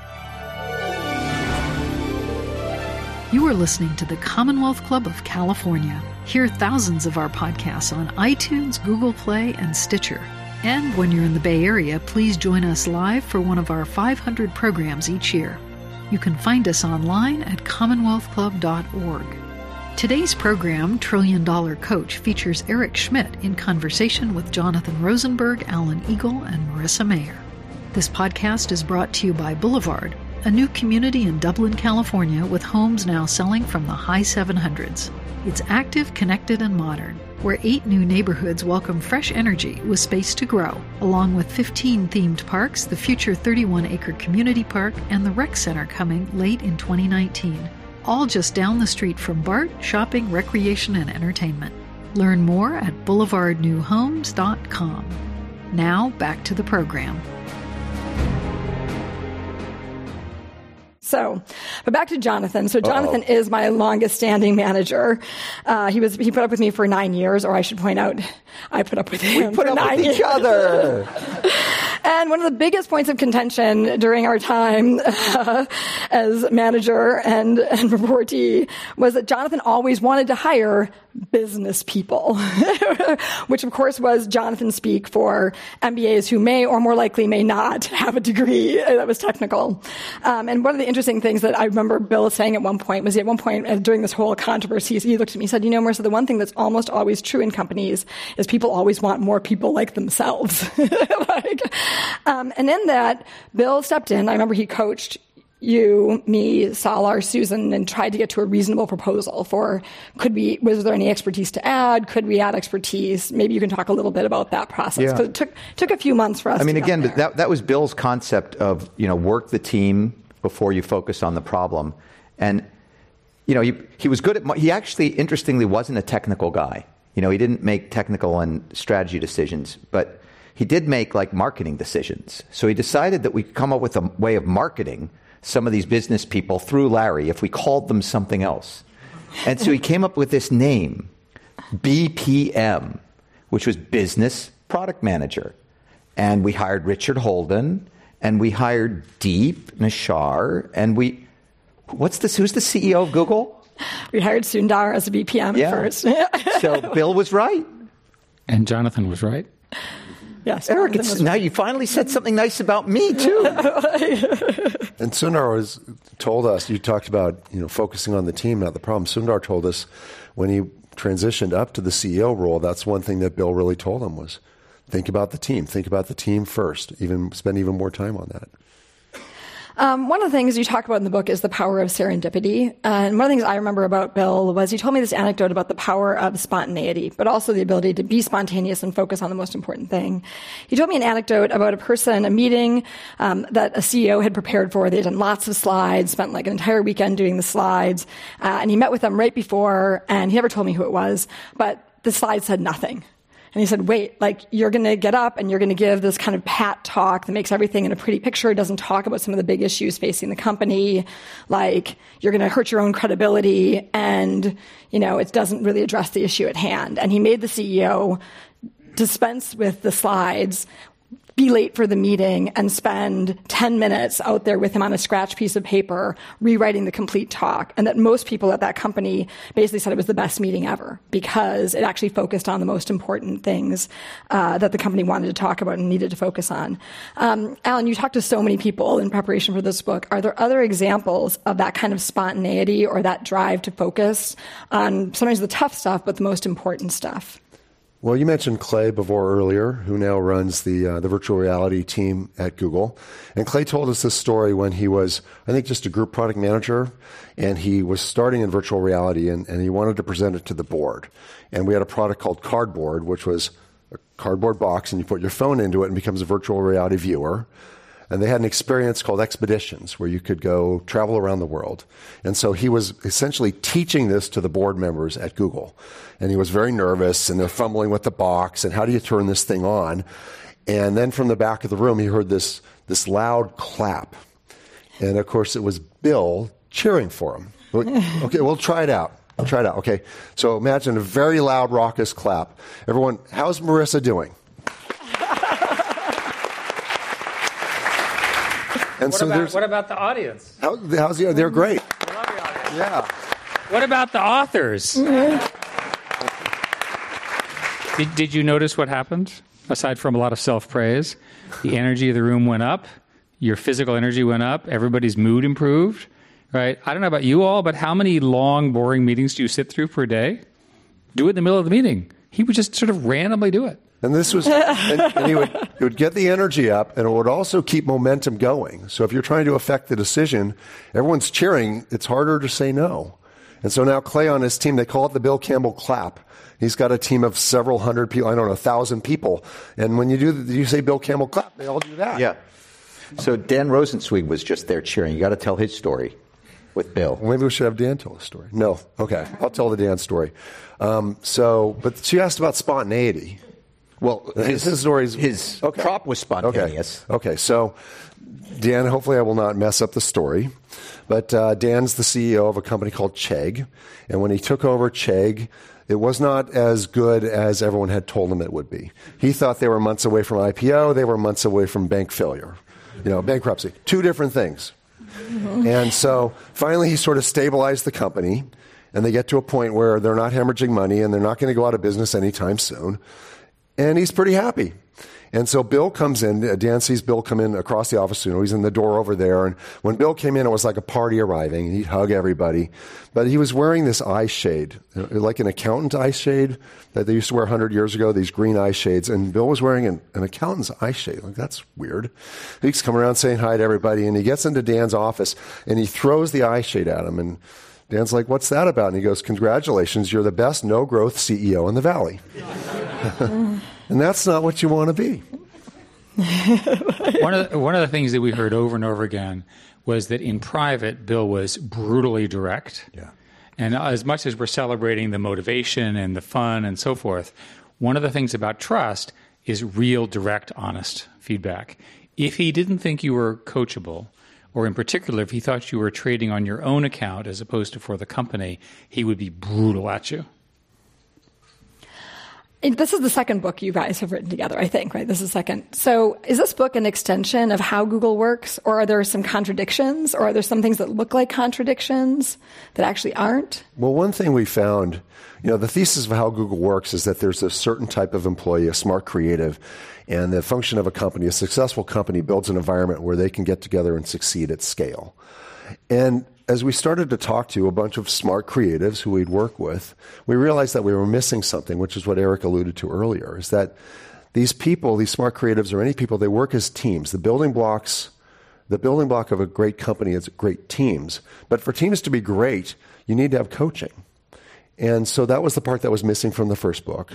You are listening to the Commonwealth Club of California. Hear thousands of our podcasts on iTunes, Google Play, and Stitcher. And when you're in the Bay Area, please join us live for one of our five hundred programs each year. You can find us online at commonwealth club dot org. Today's program, Trillion Dollar Coach, features Eric Schmidt in conversation with Jonathan Rosenberg, Alan Eagle, and Marissa Mayer. This podcast is brought to you by Boulevard, a new community in Dublin, California, with homes now selling from the high seven hundreds. It's active, connected, and modern, where eight new neighborhoods welcome fresh energy with space to grow, along with fifteen themed parks, the future thirty-one acre community park, and the rec center coming late in twenty nineteen. All just down the street from BART, shopping, recreation, and entertainment. Learn more at boulevard new homes dot com. Now, back to the program. So, but back to Jonathan. So Jonathan Uh-oh. is my longest standing manager. Uh, he was, he put up with me for nine years, or I should point out, I put up with him we put for up nine with years. each other. And one of the biggest points of contention during our time uh, as manager and, and reportee was that Jonathan always wanted to hire business people, which of course was Jonathan speak for M B As who may or more likely may not have a degree that was technical. Um, and one of the interesting things that I remember Bill saying at one point was at one point uh, during this whole controversy, he looked at me and said, you know, Marissa, the one thing that's almost always true in companies is people always want more people like themselves. like, um, and in that, Bill stepped in. I remember he coached you, me, Salar, Susan, and tried to get to a reasonable proposal for could we, was there any expertise to add? Could we add expertise? Maybe you can talk a little bit about that process. Yeah. Because it took, took a few months for us I mean, to again, get there. that, that was Bill's concept of, you know, work the team before you focus on the problem. And, you know, he, he was good at, he actually, interestingly, wasn't a technical guy. You know, he didn't make technical and strategy decisions, but he did make, like, marketing decisions. So he decided that we could come up with a way of marketing some of these business people through Larry if we called them something else. And so he came up with this name, B P M, which was Business Product Manager. And we hired Richard Holden, and we hired Deep Nishar, and we, what's this, who's the C E O of Google? We hired Sundar as a B P M yeah. at first. So Bill was right. And Jonathan was right. Yes, Eric, it's, now you finally said something nice about me, too. And Sundar was told us, you talked about, you know, focusing on the team, not the problem. Sundar told us when he transitioned up to the C E O role, that's one thing that Bill really told him was, think about the team. Think about the team first. Even spend even more time on that. Um, one of the things you talk about in the book is the power of serendipity. Uh, and one of the things I remember about Bill was he told me this anecdote about the power of spontaneity, but also the ability to be spontaneous and focus on the most important thing. He told me an anecdote about a person, a meeting um, that a C E O had prepared for. They had done lots of slides, spent like an entire weekend doing the slides. Uh, and he met with them right before, and he never told me who it was, but the slides said nothing. And he said, wait, like, you're going to get up and you're going to give this kind of pat talk that makes everything in a pretty picture. It doesn't talk about some of the big issues facing the company. Like, you're going to hurt your own credibility. And, you know, it doesn't really address the issue at hand. And he made the C E O dispense with the slides, be late for the meeting, and spend ten minutes out there with him on a scratch piece of paper rewriting the complete talk. And that most people at that company basically said it was the best meeting ever because it actually focused on the most important things uh, that the company wanted to talk about and needed to focus on. Um, Alan, you talked to so many people in preparation for this book. Are there other examples of that kind of spontaneity or that drive to focus on sometimes the tough stuff, but the most important stuff? Well, you mentioned Clay before earlier, who now runs the uh, the virtual reality team at Google. And Clay told us this story when he was, I think, just a group product manager, and he was starting in virtual reality, and, and he wanted to present it to the board. And we had a product called Cardboard, which was a cardboard box, and you put your phone into it and it becomes a virtual reality viewer. And they had an experience called Expeditions, where you could go travel around the world. And so he was essentially teaching this to the board members at Google. And he was very nervous, and they're fumbling with the box, and how do you turn this thing on? And then from the back of the room, he heard this, this loud clap. And, of course, it was Bill cheering for him. Okay, we'll try it out. I'll try it out. Okay, so imagine a very loud, raucous clap. Everyone, how's Marissa doing? And what, so about, what about the audience? How, how's the, they're great. I love the audience. Yeah. What about the authors? did, did you notice what happened? Aside from a lot of self-praise, the energy of the room went up. Your physical energy went up. Everybody's mood improved. Right? I don't know about you all, but how many long, boring meetings do you sit through per day? Do it in the middle of the meeting. He would just sort of randomly do it. And this was, and, and he would, he would get the energy up, and it would also keep momentum going. So if you're trying to affect the decision, everyone's cheering, it's harder to say no. And so now Clay on his team, they call it the Bill Campbell clap. He's got a team of several hundred people, I don't know, a thousand people. And when you do, you say Bill Campbell clap, they all do that. Yeah. So Dan Rosenzweig was just there cheering. You got to tell his story with Bill. Well, maybe we should have Dan tell the story. No. Okay. I'll tell the Dan story. Um, so, but she asked about spontaneity. Well, his, his story's his okay. prop was spontaneous. Okay. okay, so Dan, hopefully I will not mess up the story, but uh, Dan's the C E O of a company called Chegg, and when he took over Chegg, it was not as good as everyone had told him it would be. He thought they were months away from I P O, they were months away from bank failure, you know, bankruptcy. Two different things. Mm-hmm. And so finally he sort of stabilized the company, and they get to a point where they're not hemorrhaging money and they're not going to go out of business anytime soon. And he's pretty happy. And so Bill comes in. Dan sees Bill come in across the office. You know, he's in the door over there. And when Bill came in, it was like a party arriving. He'd hug everybody. But he was wearing this eye shade, like an accountant eye shade that they used to wear one hundred years ago, these green eye shades. And Bill was wearing an, an accountant's eye shade. Like, that's weird. He's coming around saying hi to everybody. And he gets into Dan's office, and he throws the eye shade at him. And Dan's like, what's that about? And he goes, congratulations, you're the best no-growth C E O in the Valley. And that's not what you want to be. one, of the, one of the things that we heard over and over again was that in private, Bill was brutally direct. Yeah. And as much as we're celebrating the motivation and the fun and so forth, one of the things about trust is real, direct, honest feedback. If he didn't think you were coachable, or in particular, if he thought you were trading on your own account as opposed to for the company, he would be brutal at you. And this is the second book you guys have written together, I think, right? This is second. So is this book an extension of how Google works, or are there some contradictions, or are there some things that look like contradictions that actually aren't? Well, one thing we found, you know, the thesis of how Google works is that there's a certain type of employee, a smart creative, and the function of a company, a successful company builds an environment where they can get together and succeed at scale. And as we started to talk to a bunch of smart creatives who we'd work with, we realized that we were missing something, which is what Eric alluded to earlier, is that these people, these smart creatives or any people, they work as teams. The building blocks, the building block of a great company is great teams. But for teams to be great, you need to have coaching. And so that was the part that was missing from the first book.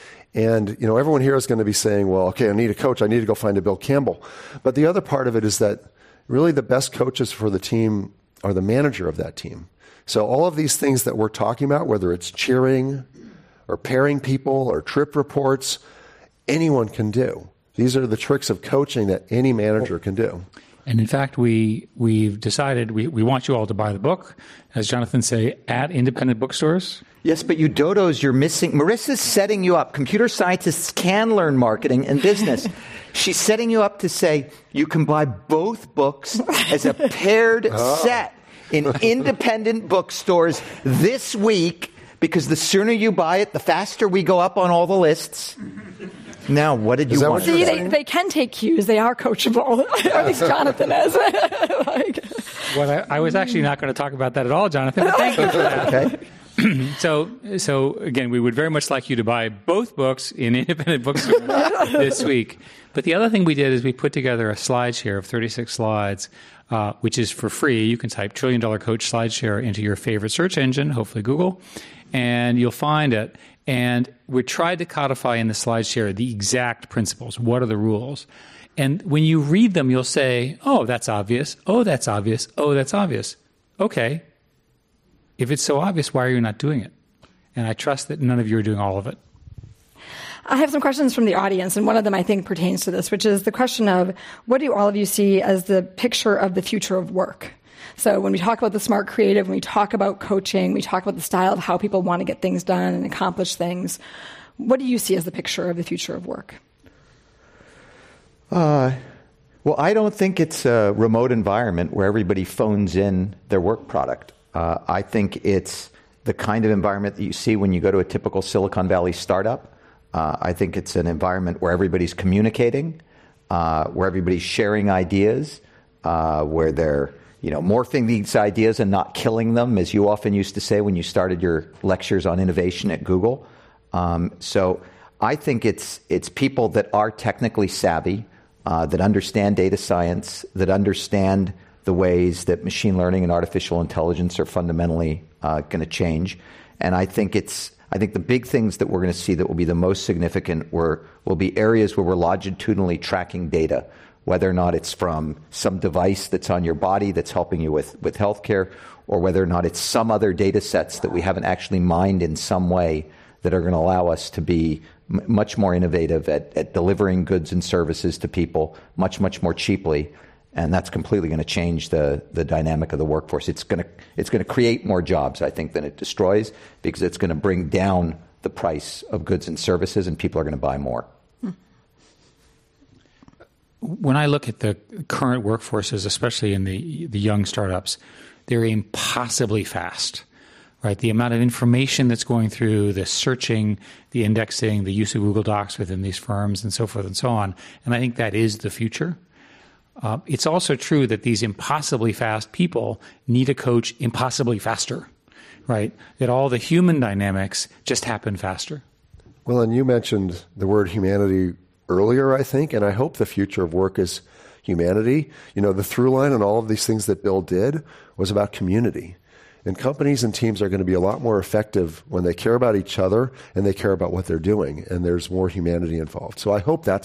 And, you know, everyone here is going to be saying, well, okay, I need a coach. I need to go find a Bill Campbell. But the other part of it is that really the best coaches for the team are the manager of that team. So all of these things that we're talking about, whether it's cheering or pairing people or trip reports, anyone can do. These are the tricks of coaching that any manager can do. And in fact, we, we've decided we, we want you all to buy the book, as Jonathan say, at independent bookstores. Yes, but you dodos, you're missing. Marissa's setting you up. Computer scientists can learn marketing and business. She's setting you up to say you can buy both books as a paired oh. set in independent bookstores this week, because the sooner you buy it, the faster we go up on all the lists. Now, what did you want? See, they, they can take cues. They are coachable. At least Jonathan is. like. Well, I, I was actually not going to talk about that at all, Jonathan, but thank you for that. Okay. So, so again, we would very much like you to buy both books in independent bookstores this week. But the other thing we did is we put together a SlideShare of thirty-six slides, uh, which is for free. You can type Trillion Dollar Coach SlideShare into your favorite search engine, hopefully Google, and you'll find it. And we tried to codify in the SlideShare the exact principles. What are the rules? And when you read them, you'll say, oh, that's obvious. Oh, that's obvious. Oh, that's obvious. Okay. If it's so obvious, why are you not doing it? And I trust that none of you are doing all of it. I have some questions from the audience, and one of them I think pertains to this, which is the question of what do all of you see as the picture of the future of work? So when we talk about the smart creative, when we talk about coaching, we talk about the style of how people want to get things done and accomplish things. What do you see as the picture of the future of work? Uh, well, I don't think it's a remote environment where everybody phones in their work product. Uh, I think it's the kind of environment that you see when you go to a typical Silicon Valley startup. Uh, I think it's an environment where everybody's communicating, uh, where everybody's sharing ideas, uh, where they're you know, morphing these ideas and not killing them, as you often used to say when you started your lectures on innovation at Google. Um, so I think it's it's people that are technically savvy, uh, that understand data science, that understand the ways that machine learning and artificial intelligence are fundamentally uh, going to change. And I think it's I think the big things that we're going to see that will be the most significant were, will be areas where we're longitudinally tracking data, whether or not it's from some device that's on your body that's helping you with, with healthcare, or whether or not it's some other data sets that we haven't actually mined in some way that are going to allow us to be m- much more innovative at, at delivering goods and services to people much, much more cheaply. And that's completely going to change the, the dynamic of the workforce. It's going to it's going to create more jobs, I think, than it destroys, because it's going to bring down the price of goods and services, and people are going to buy more. When I look at the current workforces, especially in the the young startups, they're impossibly fast, right? The amount of information that's going through, the searching, the indexing, the use of Google Docs within these firms, and so forth and so on. And I think that is the future. Uh, it's also true that these impossibly fast people need a coach impossibly faster, right? That all the human dynamics just happen faster. Well, and you mentioned the word humanity earlier, I think, and I hope the future of work is humanity. You know, the through line on all of these things that Bill did was about community. And companies and teams are going to be a lot more effective when they care about each other and they care about what they're doing, and there's more humanity involved. So I hope that's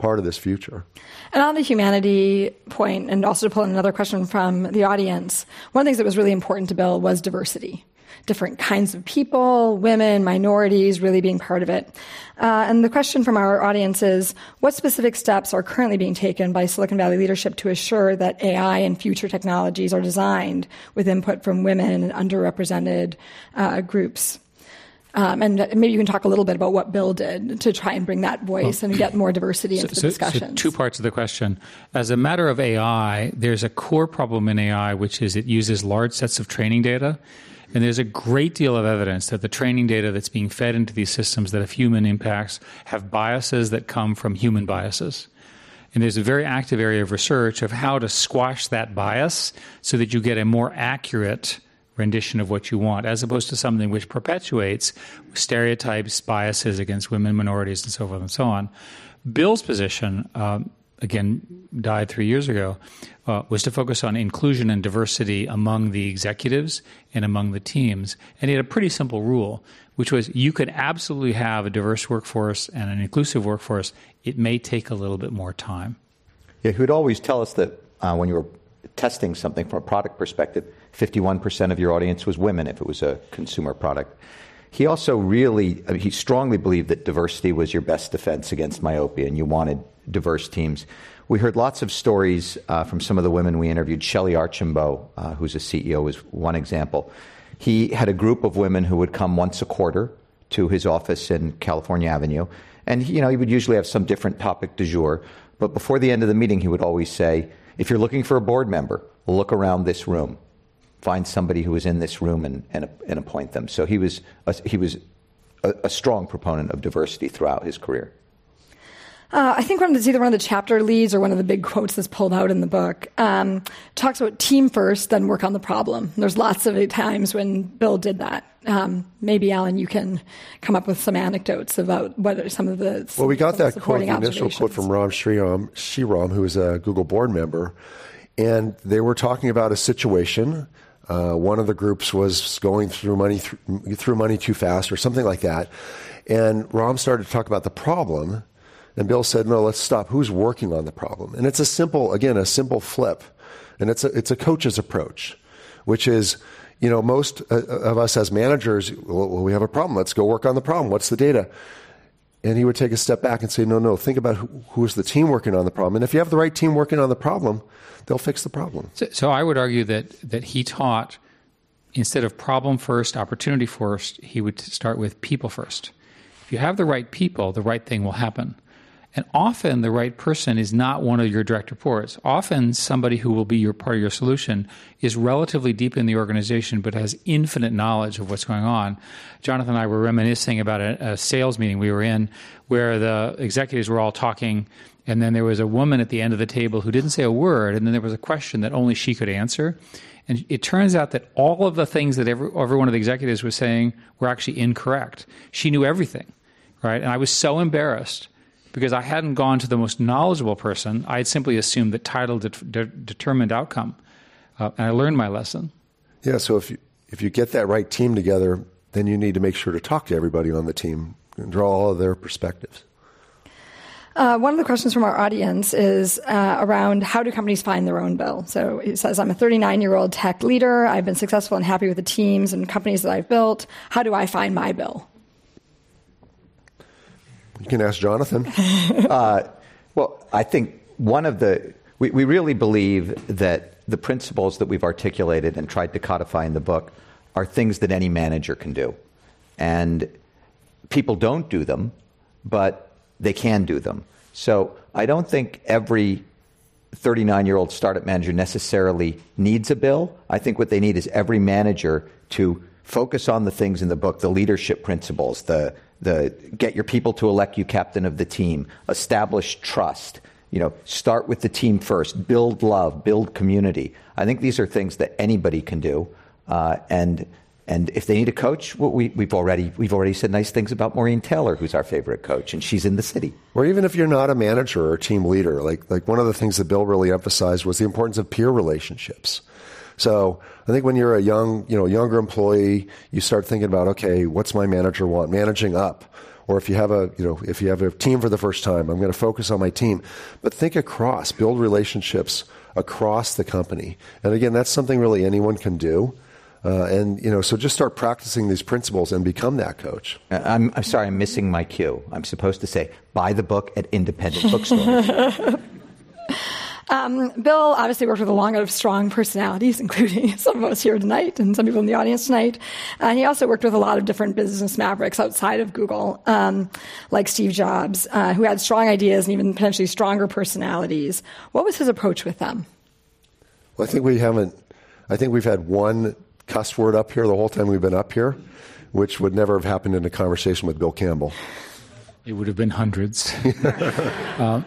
part of this future. And on the humanity point, and also to pull in another question from the audience, one of the things that was really important to Bill was diversity. Different kinds of people, women, minorities, really being part of it. Uh, and the question from our audience is, what specific steps are currently being taken by Silicon Valley leadership to assure that A I and future technologies are designed with input from women and underrepresented uh, groups? Um, and maybe you can talk a little bit about what Bill did to try and bring that voice well, and get more diversity into so, the discussions. So two parts of the question. As a matter of A I, there's a core problem in A I, which is it uses large sets of training data. And there's a great deal of evidence that the training data that's being fed into these systems that have human impacts have biases that come from human biases. And there's a very active area of research of how to squash that bias so that you get a more accurate rendition of what you want, as opposed to something which perpetuates stereotypes, biases against women, minorities, and so forth and so on. Bill's position, um, again, died three years ago, uh, was to focus on inclusion and diversity among the executives and among the teams. And he had a pretty simple rule, which was you could absolutely have a diverse workforce and an inclusive workforce. It may take a little bit more time. Yeah, he would always tell us that uh, when you were testing something from a product perspective, fifty-one percent of your audience was women if it was a consumer product. He also really, I mean, he strongly believed that diversity was your best defense against myopia, and you wanted diverse teams. We heard lots of stories uh, from some of the women we interviewed. Shelley Archambault, uh, who's a C E O, is one example. He had a group of women who would come once a quarter to his office in California Avenue, and you know he would usually have some different topic du jour. But before the end of the meeting, he would always say, if you're looking for a board member, look around this room. Find somebody who is in this room and, and, and appoint them. So he was a, he was a, a strong proponent of diversity throughout his career. Uh, I think one of the, either one of the chapter leads or one of the big quotes that's pulled out in the book um, talks about team first, then work on the problem. There's lots of times when Bill did that. Um, maybe, Alan, you can come up with some anecdotes about what are some of the Well, we got that quote, supporting the initial quote from Ram Shriram, Shriram, who is a Google board member, and they were talking about a situation. Uh, one of the groups was going through money th- through money too fast or something like that. And Ram started to talk about the problem, and Bill said, no, let's stop. Who's working on the problem? And it's a simple, again, a simple flip. And it's a, it's a coach's approach, which is, you know, most uh, of us as managers, well, we have a problem. Let's go work on the problem. What's the data? And he would take a step back and say, no, no, think about who, who's the team working on the problem. And if you have the right team working on the problem, they'll fix the problem. So, so I would argue that that he taught, instead of problem first, opportunity first, he would start with people first. If you have the right people, the right thing will happen. And often the right person is not one of your direct reports. Often somebody who will be your part of your solution is relatively deep in the organization but has infinite knowledge of what's going on. Jonathan and I were reminiscing about a, a sales meeting we were in where the executives were all talking, and then there was a woman at the end of the table who didn't say a word, and then there was a question that only she could answer. And it turns out that all of the things that every, every one of the executives was saying were actually incorrect. She knew everything, right? And I was so embarrassed because I hadn't gone to the most knowledgeable person. I had simply assumed that title de- de- determined outcome. Uh, and I learned my lesson. Yeah, so if you, if you get that right team together, then you need to make sure to talk to everybody on the team and draw all of their perspectives. Uh, one of the questions from our audience is uh, around how do companies find their own Bill? So it says, I'm a thirty-nine-year-old tech leader. I've been successful and happy with the teams and companies that I've built. How do I find my Bill? You can ask Jonathan. uh, well, I think one of the, we, we really believe that the principles that we've articulated and tried to codify in the book are things that any manager can do. And people don't do them, but they can do them. So I don't think every thirty-nine-year-old startup manager necessarily needs a Bill. I think what they need is every manager to focus on the things in the book, the leadership principles, the the get your people to elect you captain of the team, establish trust, you know, start with the team first, build love, build community. I think these are things that anybody can do. Uh, and And if they need a coach, well, we, we've already we've already said nice things about Maureen Taylor, who's our favorite coach, and she's in the city. Or even if you're not a manager or a team leader, like like one of the things that Bill really emphasized was the importance of peer relationships. So I think when you're a young, you know, younger employee, you start thinking about, okay, what's my manager want? Managing up. Or if you have a, you know, if you have a team for the first time, I'm going to focus on my team. But think across, build relationships across the company. And again, that's something really anyone can do. Uh, and, you know, so just start practicing these principles and become that coach. I'm, I'm sorry, I'm missing my cue. I'm supposed to say, buy the book at independent bookstores. Um, Bill obviously worked with a lot of strong personalities, including some of us here tonight and some people in the audience tonight. And he also worked with a lot of different business mavericks outside of Google, um, like Steve Jobs, uh, who had strong ideas and even potentially stronger personalities. What was his approach with them? Well, I think we haven't, I think we've had one cuss word up here the whole time we've been up here, which would never have happened in a conversation with Bill Campbell. It would have been hundreds. uh,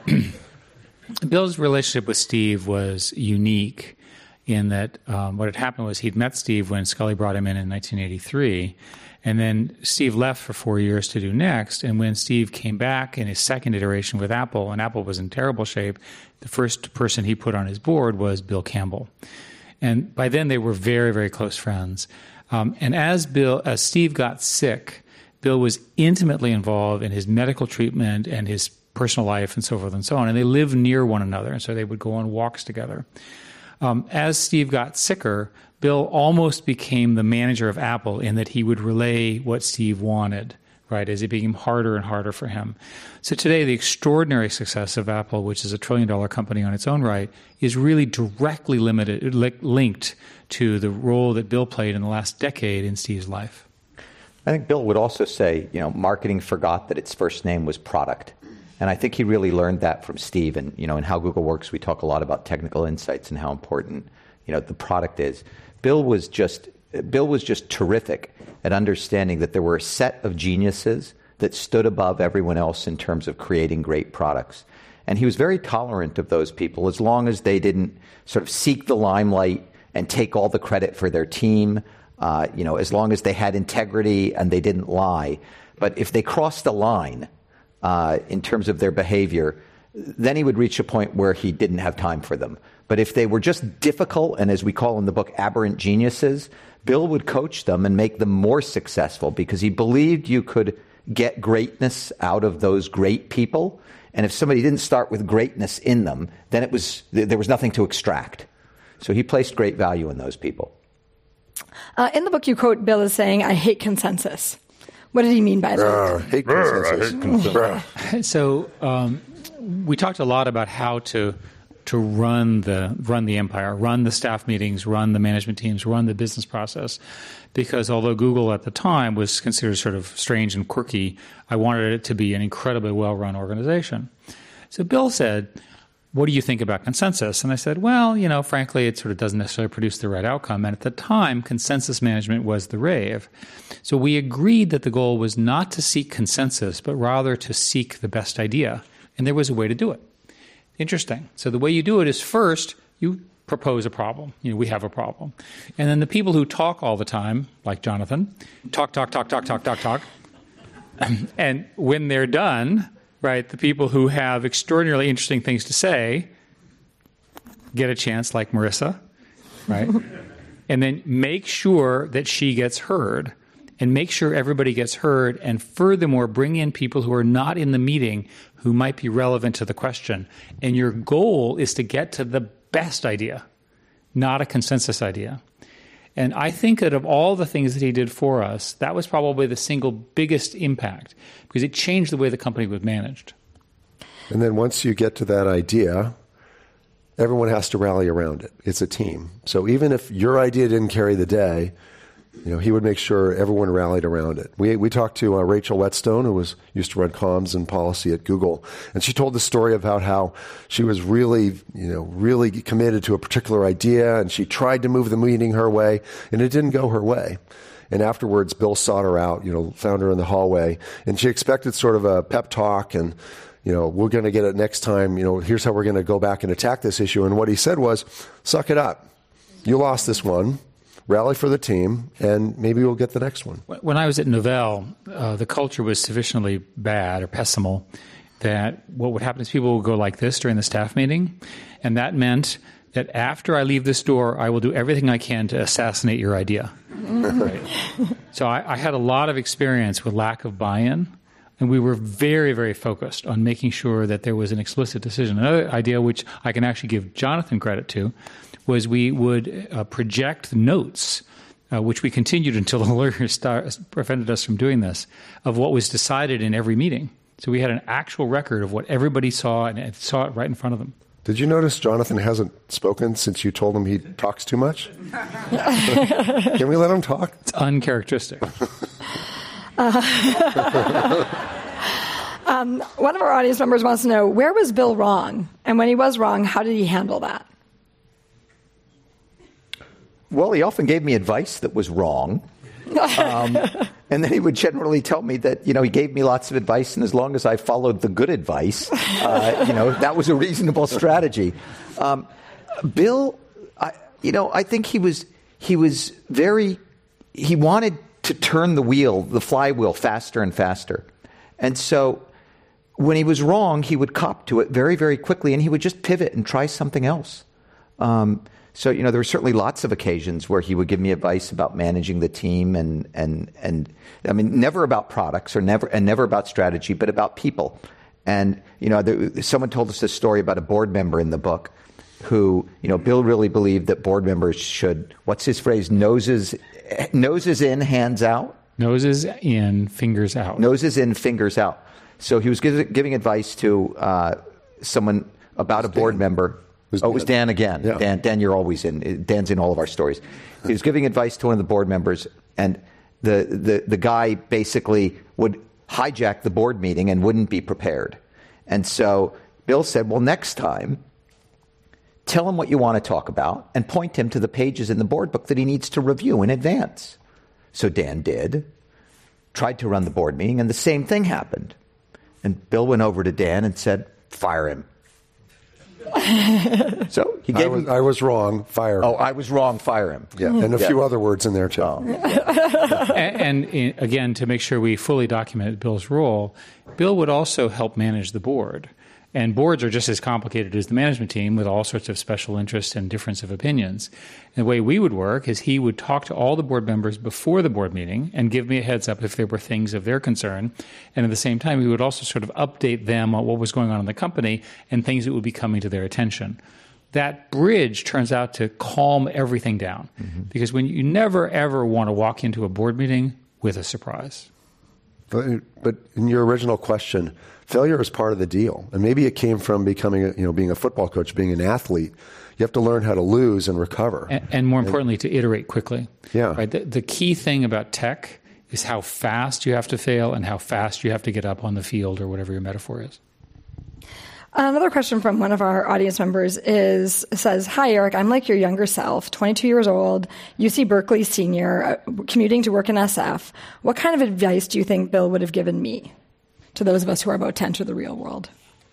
Bill's relationship with Steve was unique in that um, what had happened was he'd met Steve when Scully brought him in in nineteen eighty-three, and then Steve left for four years to do Next, and when Steve came back in his second iteration with Apple, and Apple was in terrible shape, the first person he put on his board was Bill Campbell. And by then they were very, very close friends. Um, and as Bill, as Steve got sick, Bill was intimately involved in his medical treatment and his personal life and so forth and so on. And they lived near one another, and so they would go on walks together. Um, as Steve got sicker, Bill almost became the manager of Apple in that he would relay what Steve wanted, right, as it became harder and harder for him. So today, the extraordinary success of Apple, which is a trillion-dollar company on its own right, is really directly limited, li- linked to the role that Bill played in the last decade in Steve's life. I think Bill would also say, you know, marketing forgot that its first name was product. And I think he really learned that from Steve. And, you know, in How Google Works, we talk a lot about technical insights and how important, you know, the product is. Bill was just Bill was just terrific at understanding that there were a set of geniuses that stood above everyone else in terms of creating great products. And he was very tolerant of those people as long as they didn't sort of seek the limelight and take all the credit for their team, uh, you know, as long as they had integrity and they didn't lie. But if they crossed the line, Uh, in terms of their behavior, then he would reach a point where he didn't have time for them. But if they were just difficult and, as we call in the book, aberrant geniuses, Bill would coach them and make them more successful because he believed you could get greatness out of those great people. And if somebody didn't start with greatness in them, then it was there was nothing to extract. So he placed great value in those people. Uh, in the book, you quote Bill as saying, "I hate consensus." What did he mean by that? Uh, hate consensus. I hate consensus. So um, we talked a lot about how to to run the run the empire, run the staff meetings, run the management teams, run the business process. Because although Google at the time was considered sort of strange and quirky, I wanted it to be an incredibly well-run organization. So Bill said, "What do you think about consensus?" And I said, well, you know, frankly, it sort of doesn't necessarily produce the right outcome. And at the time, consensus management was the rave. So we agreed that the goal was not to seek consensus, but rather to seek the best idea. And there was a way to do it. Interesting. So the way you do it is first, you propose a problem. You know, we have a problem. And then the people who talk all the time, like Jonathan, talk, talk, talk, talk, talk, talk, talk. And when they're done, right, the people who have extraordinarily interesting things to say get a chance, like Marissa, right? And then make sure that she gets heard and make sure everybody gets heard. And furthermore, bring in people who are not in the meeting who might be relevant to the question. And your goal is to get to the best idea, not a consensus idea. And I think that of all the things that he did for us, that was probably the single biggest impact because it changed the way the company was managed. And then once you get to that idea, everyone has to rally around it. It's a team. So even if your idea didn't carry the day, you know, he would make sure everyone rallied around it. We we talked to uh, Rachel Whetstone, who was used to run comms and policy at Google, and she told the story about how she was really, you know, really committed to a particular idea, and she tried to move the meeting her way, and it didn't go her way. And afterwards, Bill sought her out, you know, found her in the hallway, and she expected sort of a pep talk and, you know, we're going to get it next time. You know, here's how we're going to go back and attack this issue. And what he said was, suck it up. You lost this one. Rally for the team, and maybe we'll get the next one. When I was at Novell, uh, the culture was sufficiently bad or pessimal that what would happen is people would go like this during the staff meeting, and that meant that after I leave this door, I will do everything I can to assassinate your idea. Right? So I, I had a lot of experience with lack of buy-in And we were very, very focused on making sure that there was an explicit decision. Another idea, which I can actually give Jonathan credit to, was we would uh, project notes, uh, which we continued until the lawyers start, prevented us from doing this, of what was decided in every meeting. So we had an actual record of what everybody saw and saw it right in front of them. Did you notice Jonathan hasn't spoken since you told him he talks too much? Can we let him talk? It's uncharacteristic. Uh, um, one of our audience members wants to know, where was Bill wrong? And when he was wrong, how did he handle that? Well, he often gave me advice that was wrong. Um, and then he would generally tell me that, you know, he gave me lots of advice, and as long as I followed the good advice, uh, you know, that was a reasonable strategy. Um, Bill, I, you know, I think he was he was very, he wanted to turn the wheel, the flywheel, faster and faster. And so when he was wrong, he would cop to it very, very quickly, and he would just pivot and try something else. Um, so, you know, there were certainly lots of occasions where he would give me advice about managing the team and, and, and I mean, never about products or never, and never about strategy, but about people. And, you know, there, someone told us this story about a board member in the book who, you know, Bill really believed that board members should, what's his phrase, noses, noses in, hands out? Noses in, fingers out. Noses in, fingers out. So he was give, giving advice to uh, someone about a board Dan. member. It oh, it was Dan again. Yeah. Dan, Dan, you're always in. Dan's in all of our stories. He was giving advice to one of the board members, and the, the, the guy basically would hijack the board meeting and wouldn't be prepared. And so Bill said, well, next time, tell him what you want to talk about and point him to the pages in the board book that he needs to review in advance. So Dan did, tried to run the board meeting, and the same thing happened. And Bill went over to Dan and said, fire him. So he gave I was, him, I was wrong, fire him. Oh, I was wrong, fire him. Yeah, and a yeah. few other words in there, too. Oh. and, and again, to make sure we fully documented Bill's role, Bill would also help manage the board. And boards are just as complicated as the management team with all sorts of special interests and difference of opinions. And the way we would work is he would talk to all the board members before the board meeting and give me a heads up if there were things of their concern. And at the same time, we would also sort of update them on what was going on in the company and things that would be coming to their attention. That bridge turns out to calm everything down. Mm-hmm. Because when you never, ever want to walk into a board meeting with a surprise. But, but in your original question, failure is part of the deal. And maybe it came from becoming, a, you know, being a football coach, being an athlete. You have to learn how to lose and recover. And, and more importantly, and, to iterate quickly. Yeah. Right? The, the key thing about tech is how fast you have to fail and how fast you have to get up on the field or whatever your metaphor is. Another question from one of our audience members is says, hi, Eric, I'm like your younger self, twenty-two years old, U C Berkeley senior, uh, commuting to work in S F. What kind of advice do you think Bill would have given me to those of us who are about to enter the real world?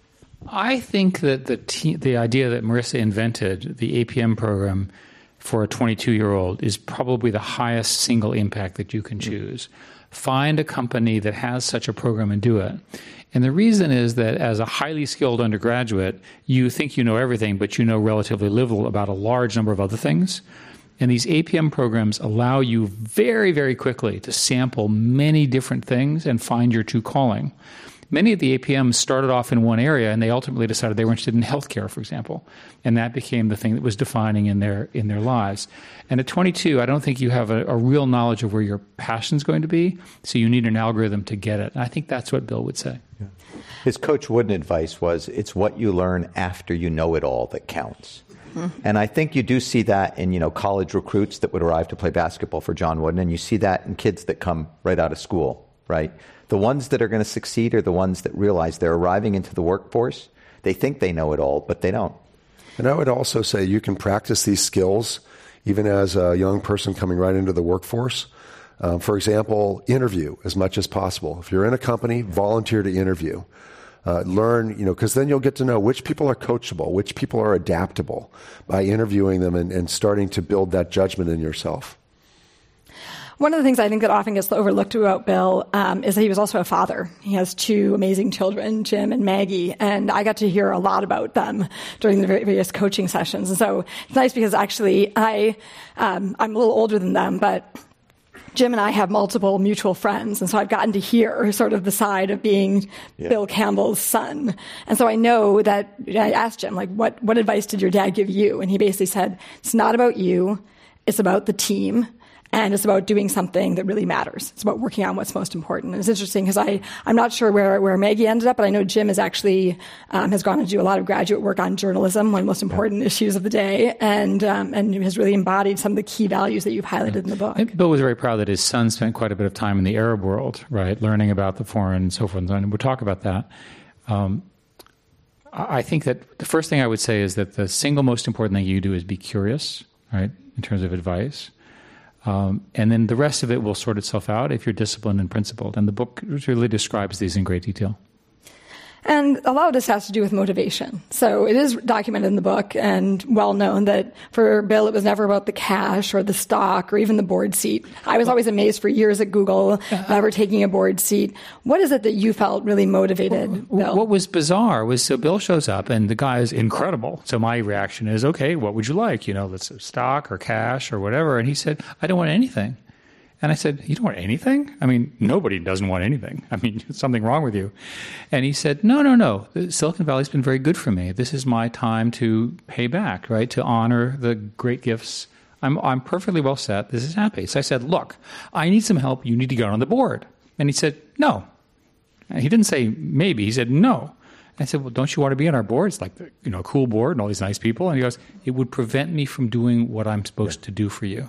I think that the te- the idea that Marissa invented, the A P M program for a twenty-two-year-old, is probably the highest single impact that you can choose. Find a company that has such a program and do it. And the reason is that as a highly skilled undergraduate, you think you know everything, but you know relatively little about a large number of other things. And these A P M programs allow you very, very quickly to sample many different things and find your true calling. Many of the A P Ms started off in one area, and they ultimately decided they were interested in healthcare, for example. And that became the thing that was defining in their in their lives. And at twenty-two, I don't think you have a, a real knowledge of where your passion's going to be, so you need an algorithm to get it. And I think that's what Bill would say. Yeah. His Coach Wooden advice was, it's what you learn after you know it all that counts. Mm-hmm. And I think you do see that in, you know, college recruits that would arrive to play basketball for John Wooden, and you see that in kids that come right out of school, right? The ones that are going to succeed are the ones that realize they're arriving into the workforce. They think they know it all, but they don't. And I would also say you can practice these skills even as a young person coming right into the workforce. Um, for example, interview as much as possible. If you're in a company, volunteer to interview. Uh, learn, you know, because then you'll get to know which people are coachable, which people are adaptable by interviewing them and, and starting to build that judgment in yourself. One of the things I think that often gets overlooked about Bill um, is that he was also a father. He has two amazing children, Jim and Maggie, and I got to hear a lot about them during the various coaching sessions. And so it's nice because actually I, um, I'm a little older than them, but Jim and I have multiple mutual friends, and so I've gotten to hear sort of the side of being yeah. Bill Campbell's son. And so I know that I asked Jim, like, what, what advice did your dad give you? And he basically said, it's not about you, it's about the team. And it's about doing something that really matters. It's about working on what's most important. And it's interesting because I, I'm not sure where, where Maggie ended up, but I know Jim is actually, um, has gone to do a lot of graduate work on journalism, one of the most important yeah. issues of the day, and, um, and has really embodied some of the key values that you've highlighted yeah. in the book. And Bill was very proud that his son spent quite a bit of time in the Arab world, right, learning about the foreign and so forth. And we'll talk about that. Um, I think that the first thing I would say is that the single most important thing you do is be curious, right, in terms of advice. Um, and then the rest of it will sort itself out if you're disciplined and principled. And the book really describes these in great detail. And a lot of this has to do with motivation. So it is documented in the book and well known that for Bill, it was never about the cash or the stock or even the board seat. I was always amazed for years at Google, never taking a board seat. What is it that you felt really motivated well, Bill? What was bizarre was, so Bill shows up and the guy is incredible. So my reaction is, okay, what would you like? You know, let's say stock or cash or whatever. And he said, I don't want anything. And I said, you don't want anything? I mean, nobody doesn't want anything. I mean, there's something wrong with you. And he said, no, no, no. Silicon Valley's been very good for me. This is my time to pay back, right, to honor the great gifts. I'm I'm perfectly well set. This is happy. So I said, look, I need some help. You need to get on the board. And he said, no. And he didn't say maybe. He said, no. I said, well, don't you want to be on our board? It's like, you know, a cool board and all these nice people. And he goes, it would prevent me from doing what I'm supposed to do for you.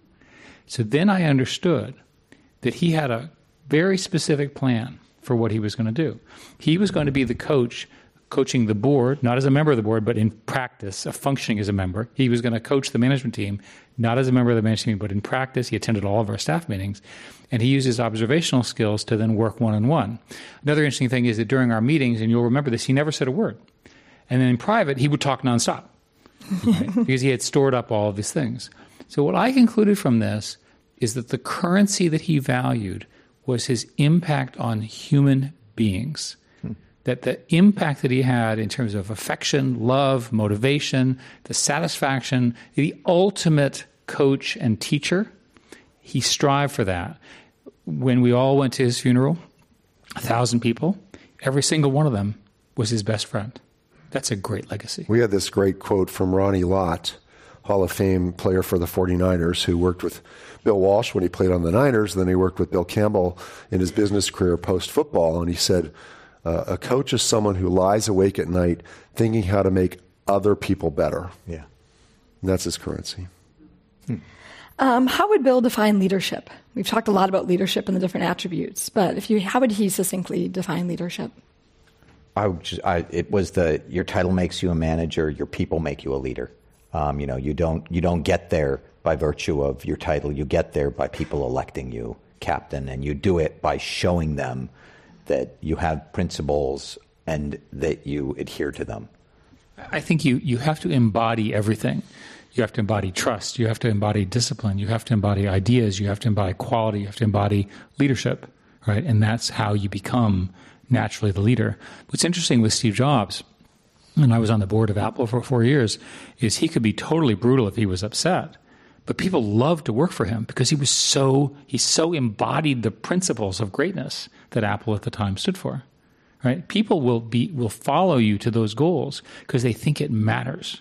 So then I understood that he had a very specific plan for what he was going to do. He was going to be the coach coaching the board, not as a member of the board, but in practice, of functioning as a member. He was going to coach the management team, not as a member of the management team, but in practice. He attended all of our staff meetings, and he used his observational skills to then work one-on-one. Another interesting thing is that during our meetings, and you'll remember this, he never said a word. And then in private, he would talk nonstop, right? Because he had stored up all of these things. So what I concluded from this is that the currency that he valued was his impact on human beings. Hmm. That the impact that he had in terms of affection, love, motivation, the satisfaction, the ultimate coach and teacher, he strived for that. When we all went to his funeral, a thousand people, every single one of them was his best friend. That's a great legacy. We had this great quote from Ronnie Lott, Hall of Fame player for the forty-niners, who worked with Bill Walsh when he played on the Niners. Then he worked with Bill Campbell in his business career post-football. And he said, uh, a coach is someone who lies awake at night thinking how to make other people better. Yeah. And that's his currency. Hmm. Um, how would Bill define leadership? We've talked a lot about leadership and the different attributes, but if you, how would he succinctly define leadership? I would just, I, it was the, your title makes you a manager, your people make you a leader. Um, you know, you don't you don't get there by virtue of your title. You get there by people electing you captain, and you do it by showing them that you have principles and that you adhere to them. I think you, you have to embody everything. You have to embody trust. You have to embody discipline. You have to embody ideas. You have to embody quality. You have to embody leadership, right? And that's how you become naturally the leader. What's interesting with Steve Jobs, and I was on the board of Apple for four years, is he could be totally brutal if he was upset. But people loved to work for him because he was so, he so embodied the principles of greatness that Apple at the time stood for. Right? People will be will follow you to those goals because they think it matters.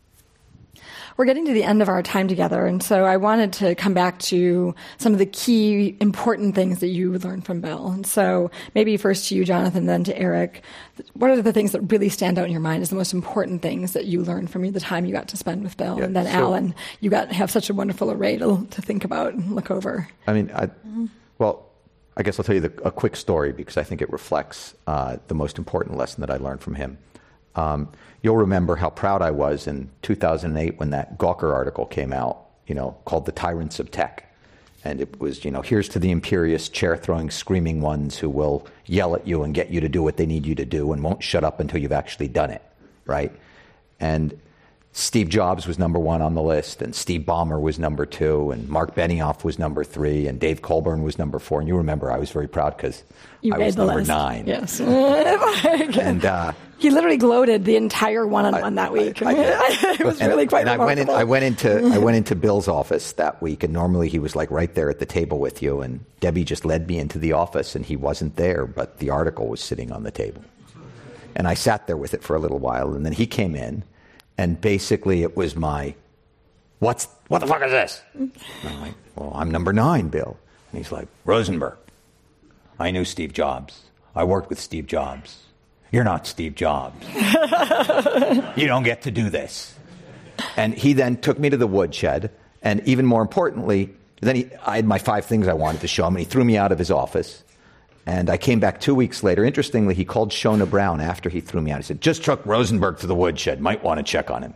We're getting to the end of our time together, and so I wanted to come back to some of the key important things that you learned from Bill. And so maybe first to you, Jonathan, then to Eric. What are the things that really stand out in your mind as the most important things that you learned from the time you got to spend with Bill? Yeah, and then so, Alan, you got to have such a wonderful array to, to think about and look over. I mean, I, well, I guess I'll tell you the, a quick story because I think it reflects uh, the most important lesson that I learned from him. Um, you'll remember how proud I was in two thousand eight when that Gawker article came out, you know, called The Tyrants of Tech. And it was, you know, here's to the imperious, chair-throwing, screaming ones who will yell at you and get you to do what they need you to do and won't shut up until you've actually done it, right? And Steve Jobs was number one on the list, and Steve Ballmer was number two, and Mark Benioff was number three, and Dave Colburn was number four. And you remember, I was very proud because I was number list. nine. Yes. and uh, he literally gloated the entire one-on-one that week. I, I, it was and, really quite and I went, in, remarkable. I went into I went into Bill's office that week, and normally he was like right there at the table with you, and Debbie just led me into the office, and he wasn't there, but the article was sitting on the table. And I sat there with it for a little while, and then he came in, and basically it was my, what's, what the fuck is this? And I'm like, well, I'm number nine, Bill. And he's like, Rosenberg, I knew Steve Jobs. I worked with Steve Jobs. You're not Steve Jobs. You don't get to do this. And he then took me to the woodshed, and even more importantly, then he, I had my five things I wanted to show him, and he threw me out of his office. And I came back two weeks later. Interestingly, he called Shona Brown after he threw me out. He said, just took Rosenberg to the woodshed. Might want to check on him.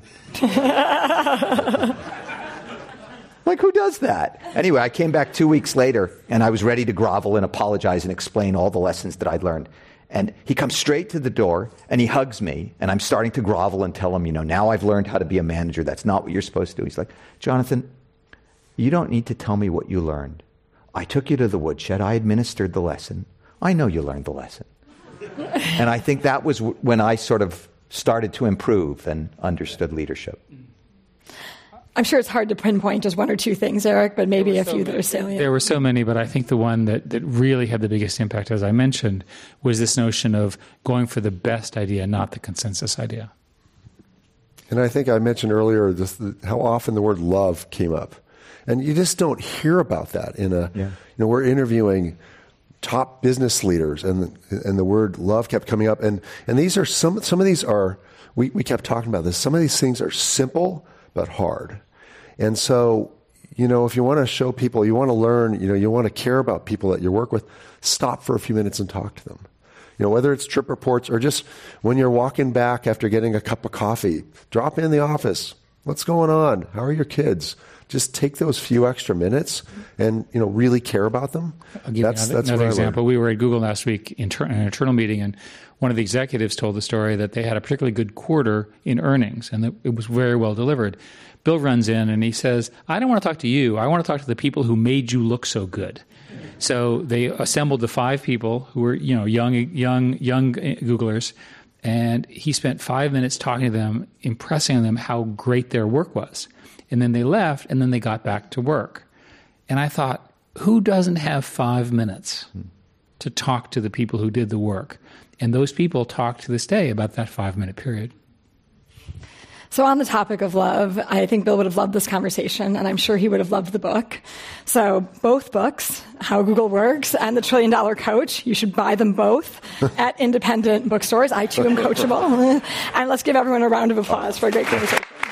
Like, who does that? Anyway, I came back two weeks later, and I was ready to grovel and apologize and explain all the lessons that I'd learned. And he comes straight to the door, and he hugs me, and I'm starting to grovel and tell him, you know, now I've learned how to be a manager. That's not what you're supposed to do. He's like, Jonathan, you don't need to tell me what you learned. I took you to the woodshed. I administered the lesson. I know you learned the lesson. And I think that was w- when I sort of started to improve and understood leadership. I'm sure it's hard to pinpoint just one or two things, Eric, but maybe a few that are salient. There were so many, but I think the one that, that really had the biggest impact, as I mentioned, was this notion of going for the best idea, not the consensus idea. And I think I mentioned earlier this, how often the word love came up. And you just don't hear about that in a, yeah. you know, we're interviewing top business leaders, and and the word love kept coming up. And, and these are some, some of these are, we, we kept talking about this, some of these things are simple but hard. And so, you know, if you want to show people, you want to learn, you know, you want to care about people that you work with, stop for a few minutes and talk to them. You know, whether it's trip reports or just when you're walking back after getting a cup of coffee, drop in the office. What's going on? How are your kids? Just take those few extra minutes and, you know, really care about them. I'll give that's, you another, that's another what example. We were at Google last week in ter- an internal meeting, and one of the executives told the story that they had a particularly good quarter in earnings, and that it was very well delivered. Bill runs in and he says, I don't want to talk to you. I want to talk to the people who made you look so good. So they assembled the five people who were, you know, young, young, young Googlers, and he spent five minutes talking to them, impressing on them how great their work was. And then they left, and then they got back to work. And I thought, who doesn't have five minutes to talk to the people who did the work? And those people talk to this day about that five-minute period. So on the topic of love, I think Bill would have loved this conversation, and I'm sure he would have loved the book. So both books, How Google Works and The Trillion Dollar Coach, you should buy them both at independent bookstores. I, too, am coachable. And let's give everyone a round of applause for a great conversation.